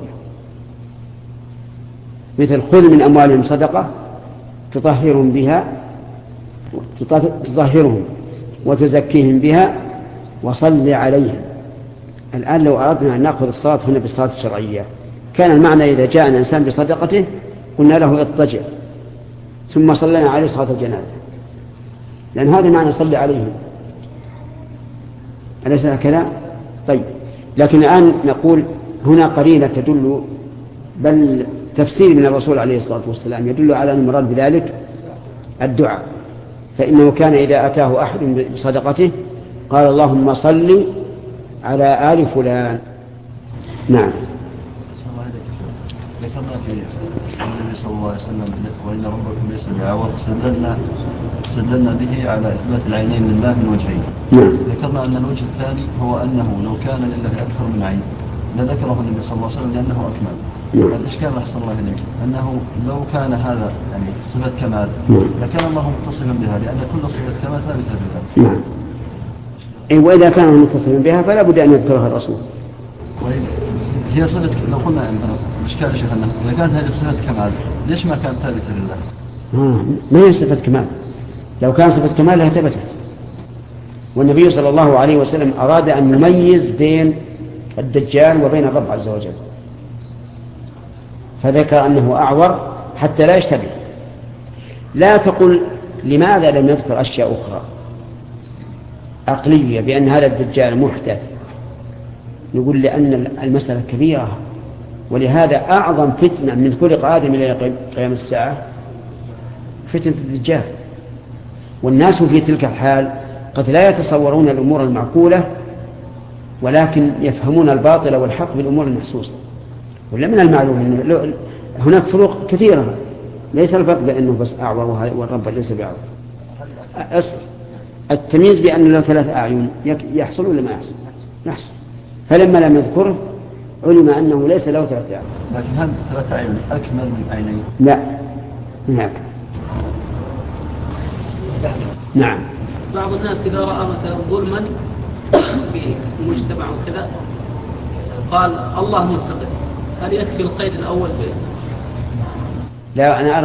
مثل خذ من أموالهم صدقة تطهرهم وتزكيهم بها وصل عليهم. الآن لو أردنا أن نأخذ الصلاة هنا بالصلاة الشرعية كان المعنى إذا جاء الإنسان بصدقته قلنا له اضطجع ثم صلينا عليه صلاة الجنازة، لأن هذا معنى صلي عليهم، أليس هكذا؟ طيب، لكن الآن نقول هنا قرينة تدل، بل تفسير من الرسول عليه الصلاة والسلام يدل على أن المراد بذلك الدعاء، فإنه كان إذا أتاه أحد بصدقته قال اللهم صل على آل فلان. نعم. ذكرنا في النبي صلى الله عليه وسلم وإن ربكم ليس بعور، استدلنا به على إثبات العينين لله من وجهين. نعم. ذكرنا أن الوجه الثاني هو أنه لو كان لله أكثر من عين لذكره النبي صلى الله عليه وسلم لأنه أكمل. الإشكال أحسن الله إليك أنه لو كان هذا يعني صفة كمال لكان الله متصفا بها، لأن كل صفة كمال ثابتة بها. نعم. وإذا كان متصفا بها فلا بد أن يذكرها الرسول. هي صفة، لو قلنا إشكال شيخنا إذا كانت هذه صفة كمال ليش ما كانت ثابتة لله؟ ما هي صفة كمال، لو كان صفة كمال لها ثبتت. والنبي صلى الله عليه وسلم أراد أن يميز بين الدجال وبين الرب عز وجل، فذكر أنه أعور حتى لا يشتبه. لا تقل لماذا لم يذكر أشياء أخرى عقلية بأن هذا الدجال محدث، نقول لأن المسألة كبيرة، ولهذا أعظم فتنة من خلق آدم إلى قيام الساعة فتنة الدجال. والناس في تلك الحال قد لا يتصورون الأمور المعقولة ولكن يفهمون الباطل والحق بالأمور المحسوسة. ولا من المعلوم أن هناك فروق كثيرة، ليس الفرق بأنه بس أعور والرب ليس بأعور. التمييز بأن له 3 أعين يحصل ولا ما يحصل؟ يحصل. فلما لم يذكره علم أنه ليس له 3 أعين. لكن هل 3 أعين أكمل من عينين؟ لا، هناك. نعم. بعض الناس إذا رأى مثلا ظلما في مجتمع وكذا قال الله منتقم، هل يكفي القيد الأول به؟ لا، أنا أرى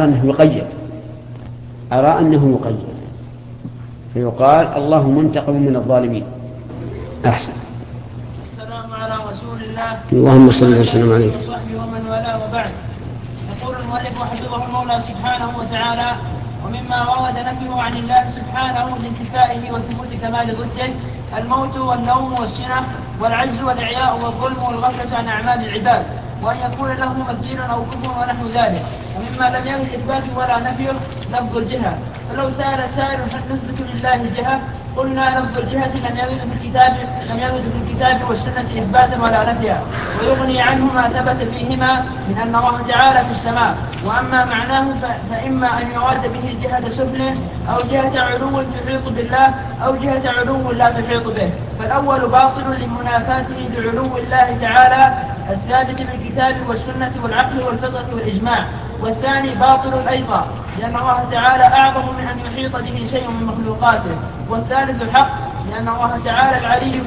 أنه يقيد، فيقال الله منتقم من الظالمين. أحسن. السلام على رسول الله اللهم صل وسلم عليه وصحبه ومن والاه، وبعد. يقول المؤلف حفظه المولى سبحانه وتعالى: ومما ورد نفيه عن الله سبحانه لانتفائه وثبوت كمال ضده الموت والنوم والسنة والعجز والإعياء والظلم والغفلة عن أعمال العباد، وأن يكون له مثيل أو كفر ونحو ذلك. ومما لم يرد إثباته ولا نفيه لفظ الجهة، فلو سأل سائل هل نثبت لله جهة قلنا لفظ الجهة لم يرد في الكتاب والسنة إثباتا ولا نفيا، ويغني عنه ما ثبت فيهما من أن الله تعالى في السماء. وأما معناه فإما أن يراد به جهة سفله أو جهة علو تحيط بالله أو جهة علو لا تحيط به، فالأول باطل لمنافاته بعلو الله تعالى الثابت بالكتاب والسنة والعقل والفطرة والإجماع، والثاني باطل أيضا لأن الله تعالى أعظم من أن يحيط به شيء من مخلوقاته، والثالث حق لأن الله تعالى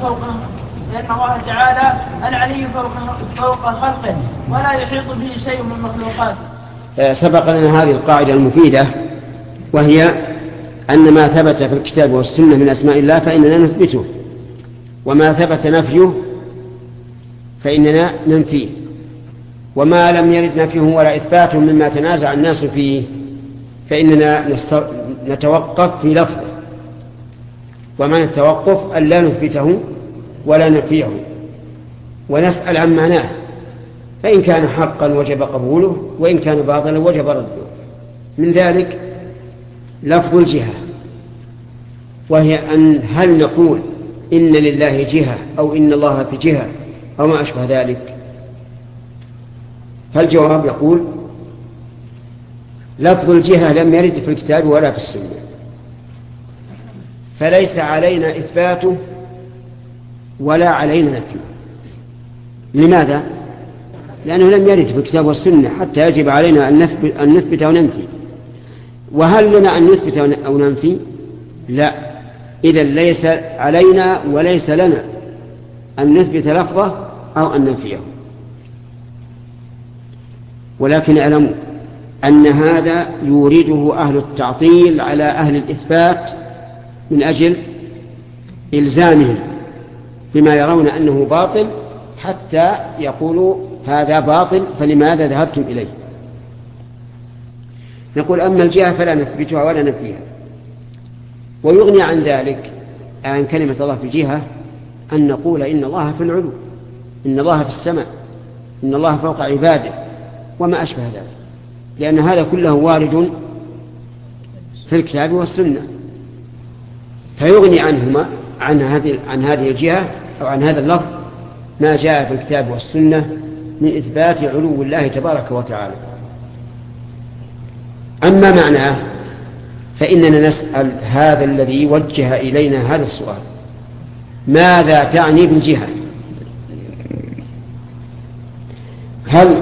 العلي فوق خلقه ولا يحيط به شيء من مخلوقاته. سبق لنا هذه القاعدة المفيدة، وهي أن ما ثبت في الكتاب والسنة من أسماء الله فإننا نثبته، وما ثبت نفيه فإننا ننفيه، وما لم يرد نفيه ولا إثباته مما تنازع الناس فيه فإننا نتوقف في لفظه، ومعنى التوقف أن لا نثبته ولا نفيه ونسأل عن معناه، فإن كان حقا وجب قبوله، وإن كان باطلا وجب رده. من ذلك لفظ الجهة، وهي أن هل نقول إن لله جهة أو إن الله في جهة أو ما أشبه ذلك؟ فالجواب يقول لفظ الجهة لم يرد في الكتاب ولا في السنة، فليس علينا إثباته ولا علينا نفيه. لماذا؟ لأنه لم يرد في الكتاب والسنة حتى يجب علينا أن نثبت أو ننفي. وهل لنا أن نثبت أو ننفي؟ لا، إذا ليس علينا وليس لنا أن نثبت لفظه أو أن ننفيه. ولكن اعلموا أن هذا يورده أهل التعطيل على أهل الإثبات من أجل إلزامهم بما يرون أنه باطل، حتى يقولوا هذا باطل فلماذا ذهبتم إليه. نقول أما الجهة فلا نثبتها ولا ننفيها. ويغني عن ذلك عن كلمة الله في جهة أن نقول إن الله في العلو، إن الله في السماء، إن الله فوق عباده وما أشبه ذلك، لأن هذا كله وارد في الكتاب والسنة، فيغني عنهما عن هذه الجهة أو عن هذا اللفظ ما جاء في الكتاب والسنة من إثبات علو الله تبارك وتعالى. أما معناه فإننا نسأل هذا الذي وجه إلينا هذا السؤال: ماذا تعني بالجهة؟ هل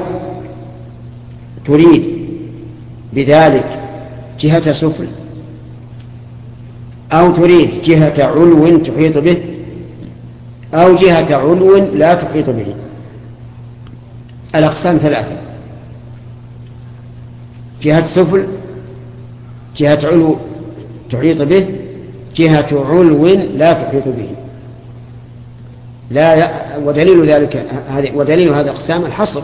تريد بذلك جهة سفل، أو تريد جهة علو تحيط به، أو جهة علو لا تحيط به؟ الأقسام ثلاثة: جهة سفل، جهة علو تحيط به، جهة علو لا تحيط به. ودليل هذا الأقسام الحصر،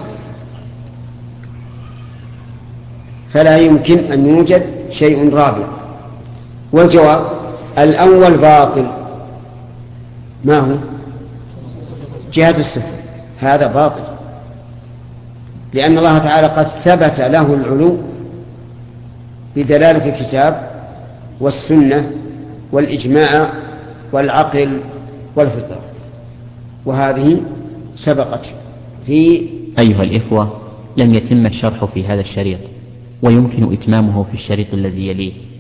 فلا يمكن أن يوجد شيء رابع. والجواب الأول باطل. ما هو؟ جهة السفل، هذا باطل، لأن الله تعالى قد ثبت له العلو بدلالة الكتاب والسنة والإجماع والعقل والفطرة، وهذه سبقت في. أيها الإخوة، لم يتم الشرح في هذا الشريط، ويمكن إتمامه في الشريط الذي يليه.